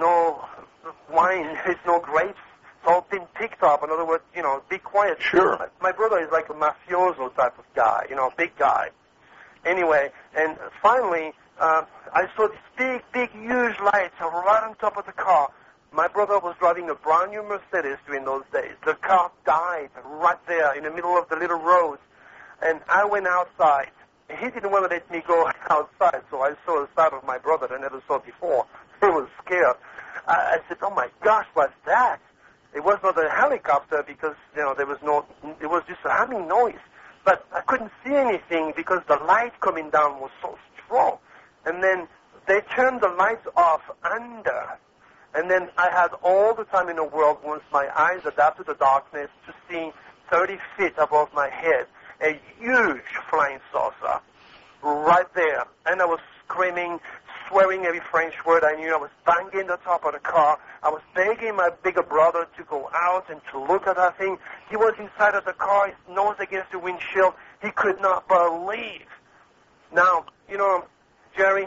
wine, there is no grapes. It's all been picked up. In other words, you know, be quiet. Sure. My brother is like a mafioso type of guy, you know, big guy. Anyway, and finally, I saw these big, huge lights right on top of the car. My brother was driving a brand new Mercedes during those days. The car died right there in the middle of the little road. And I went outside. He didn't want to let me go outside, so I saw a side of my brother that I never saw before. He was scared. I said, "Oh my gosh, what's that?" It was not a helicopter because, you know, it was just a humming noise. But I couldn't see anything because the light coming down was so strong. And then they turned the lights off under. And then I had all the time in the world, once my eyes adapted to the darkness, to see 30 feet above my head a huge flying saucer right there. And I was screaming, swearing every French word I knew. I was banging the top of the car. I was begging my bigger brother to go out and to look at that thing. He was inside of the car, his nose against the windshield. He could not believe. Now, you know, Jerry,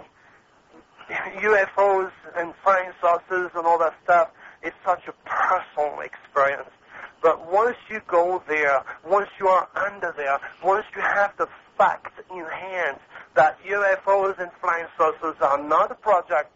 UFOs and flying saucers and all that stuff is such a personal experience. But once you go there, once you are under there, once you have the fact in hand that UFOs and flying saucers are not a project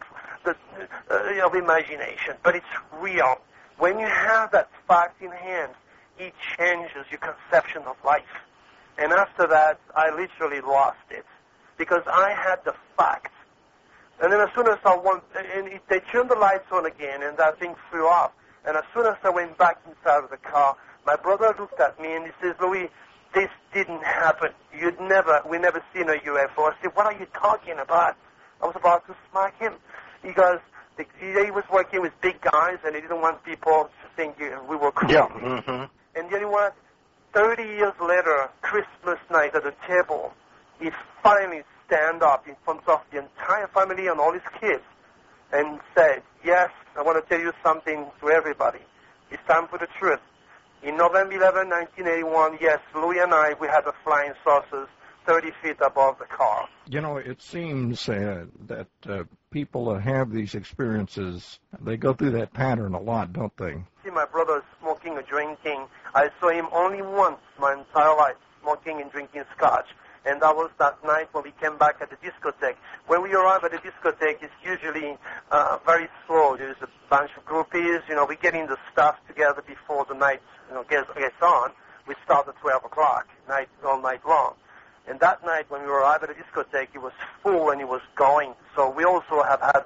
of imagination, but it's real. When you have that fact in hand, it changes your conception of life. And after that, I literally lost it because I had the fact. And then as soon as they turned the lights on again, and that thing flew off. And as soon as I went back inside of the car, my brother looked at me and he says, "Louis, this didn't happen. We never seen a UFO." I said, "What are you talking about?" I was about to smack him because he was working with big guys and he didn't want people to think we were crazy. Yeah. Mm-hmm. And you know what? 30 years later, Christmas night at the table, he finally stand up in front of the entire family and all his kids and said, "Yes, I want to tell you something to everybody. It's time for the truth. In November 11, 1981, yes, Louis and I, we had the flying saucers 30 feet above the car." You know, it seems that people that have these experiences, they go through that pattern a lot, don't they? See my brother smoking or drinking. I saw him only once my entire life, smoking and drinking scotch. And that was that night when we came back at the discotheque. When we arrive at the discotheque, it's usually very slow. There's a bunch of groupies. You know, we're getting the stuff together before the night, you know, gets on. We start at 12 o'clock, all night long. And that night when we arrived at the discotheque, it was full and it was going. So we also have had,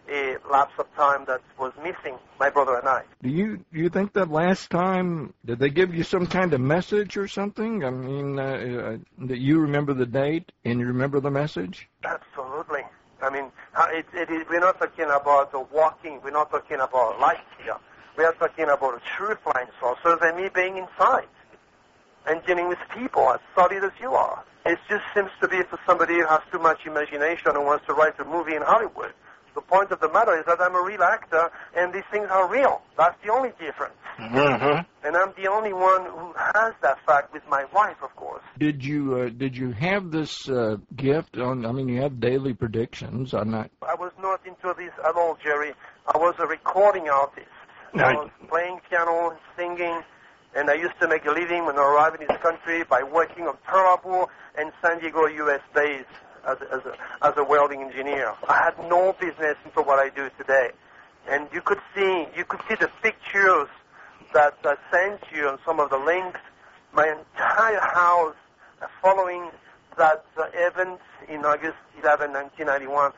a lapse of time that was missing, my brother and I. Do you think that last time, did they give you some kind of message or something? I mean, that you remember the date and you remember the message? Absolutely. I mean, we're not talking about walking. We're not talking about light here. We are talking about a true flying saucers and me being inside and dealing with people as solid as you are. It just seems to be for somebody who has too much imagination and wants to write a movie in Hollywood. The point of the matter is that I'm a real actor, and these things are real. That's the only difference. Mm-hmm. And I'm the only one who has that fact with my wife, of course. Did you have this gift? You have daily predictions. I was not into this at all, Jerry. I was a recording artist. I was playing piano, singing, and I used to make a living when I arrived in this country by working on Pearl Harbor and San Diego, U.S. base as a welding engineer. I had no business into what I do today. And you could see the pictures that I sent you on some of the links. My entire house, following that event in August 11, 1991,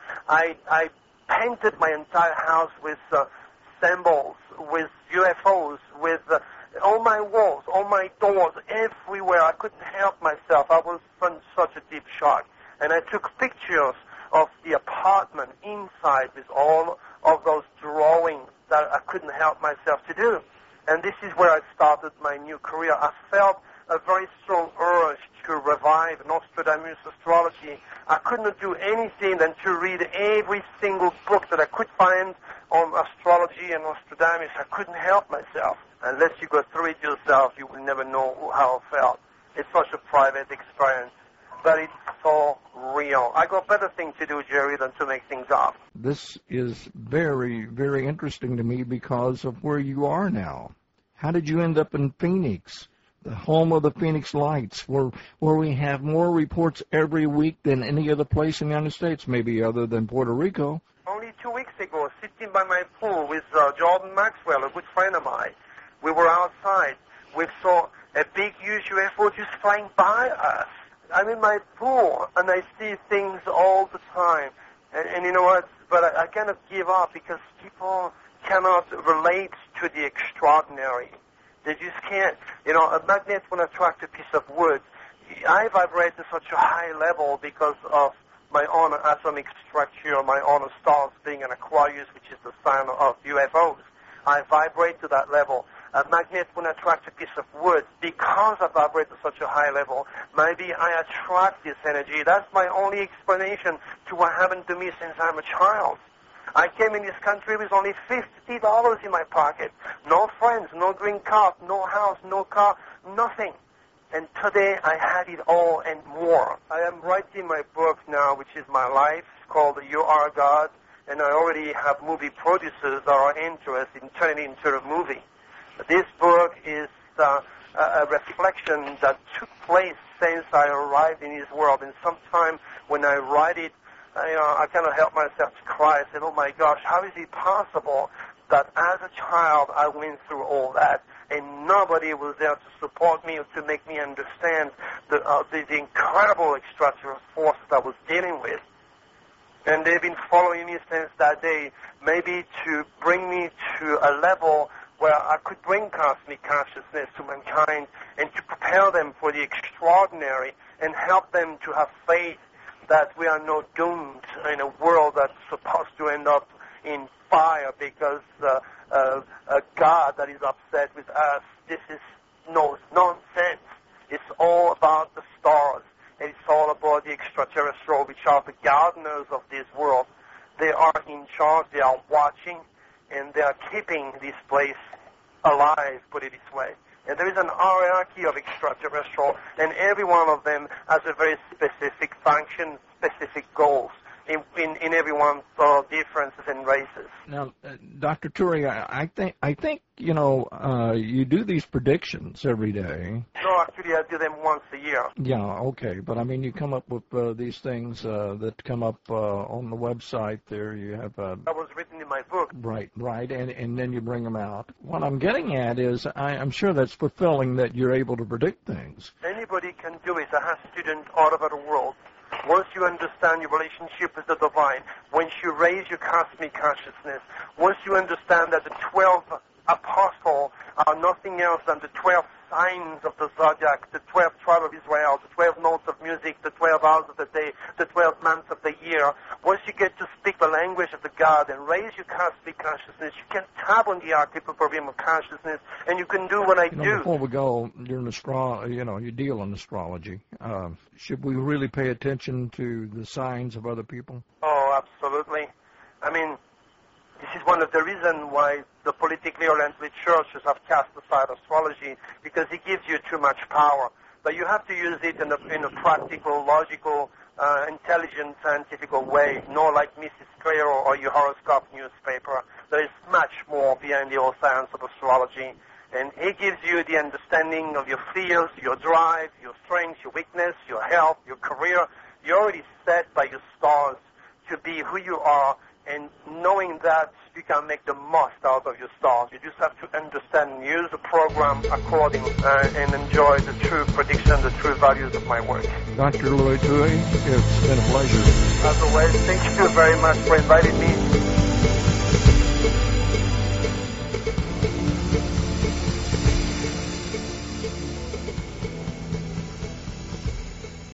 I painted my entire house with symbols, with UFOs, with all my walls, all my doors, everywhere. I couldn't help myself. I was in such a deep shock. And I took pictures of the apartment inside with all of those drawings that I couldn't help myself to do. And this is where I started my new career. I felt a very strong urge to revive Nostradamus astrology. I couldn't do anything than to read every single book that I could find on astrology and Nostradamus. I couldn't help myself. Unless you go through it yourself, you will never know how I felt. It's such a private experience, but it's so real. I got better things to do, Jerry, than to make things up. This is very, very interesting to me because of where you are now. How did you end up in Phoenix, the home of the Phoenix Lights, where we have more reports every week than any other place in the United States, maybe other than Puerto Rico? Only 2 weeks ago, sitting by my pool with Jordan Maxwell, a good friend of mine, we were outside. We saw a big, huge UFO just flying by us. I'm in my pool, and I see things all the time. And you know what? But I cannot give up because people cannot relate to the extraordinary. They just can't. You know, a magnet will attract a piece of wood. I vibrate to such a high level because of my own atomic structure, my own stars being an Aquarius, which is the sign of UFOs. I vibrate to that level. A magnet will attract a piece of wood. Because I vibrate to such a high level, maybe I attract this energy. That's my only explanation to what happened to me since I'm a child. I came in this country with only $50 in my pocket. No friends, no green card, no house, no car, nothing. And today I had it all and more. I am writing my book now, which is my life. It's called You Are God. And I already have movie producers that are interested in turning it into a movie. This book is a reflection that took place since I arrived in this world. And sometime when I write it, I cannot help myself to cry. I said, oh my gosh, how is it possible that as a child I went through all that and nobody was there to support me or to make me understand the incredible extraterrestrial forces I was dealing with? And they've been following me since that day, maybe to bring me to a level where I could bring cosmic consciousness to mankind and to prepare them for the extraordinary and help them to have faith that we are not doomed in a world that's supposed to end up in fire because a God that is upset with us. This is no nonsense. It's all about the stars. And it's all about the extraterrestrial, which are the gardeners of this world. They are in charge. They are watching, and they are keeping this place alive, put it this way. And there is an hierarchy of extraterrestrial, and every one of them has a very specific function, specific goals in every one's differences and races. Now, Dr. Turi, I think you do these predictions every day. No, actually, I do them once a year. Yeah, okay, but I mean, you come up with these things that come up on the website. There, you have. That was written in my book. Right, and then you bring them out. What I'm getting at is, I'm sure that's fulfilling that you're able to predict things. Anybody can do it. I have students all over the world. once you understand your relationship with the divine, once you raise your cosmic consciousness, once you understand that the 12 apostles are nothing else than the 12 signs of the zodiac, the 12 tribes of Israel, the 12 notes of music, the 12 hours of the day, the 12 months of the year. Once you get to speak the language of the God and raise your cosmic consciousness, you can tap on the archetypal realm of consciousness, and you can do what I do. Before we go, you're an you deal in astrology. Should we really pay attention to the signs of other people? Oh, absolutely. I mean, this is one of the reasons why the politically oriented churches have cast aside astrology, because it gives you too much power. But you have to use it in a practical, logical, intelligent, scientific way, not like Mrs. Clare or your horoscope newspaper. There is much more behind the old science of astrology. And it gives you the understanding of your fears, your drive, your strengths, your weakness, your health, your career. You're already set by your stars to be who you are, and knowing that you can make the most out of your stars. You just have to understand and use the program accordingly and enjoy the true prediction, the true values of my work. Dr. Louis Toohey, it's been a pleasure. As always, thank you very much for inviting me.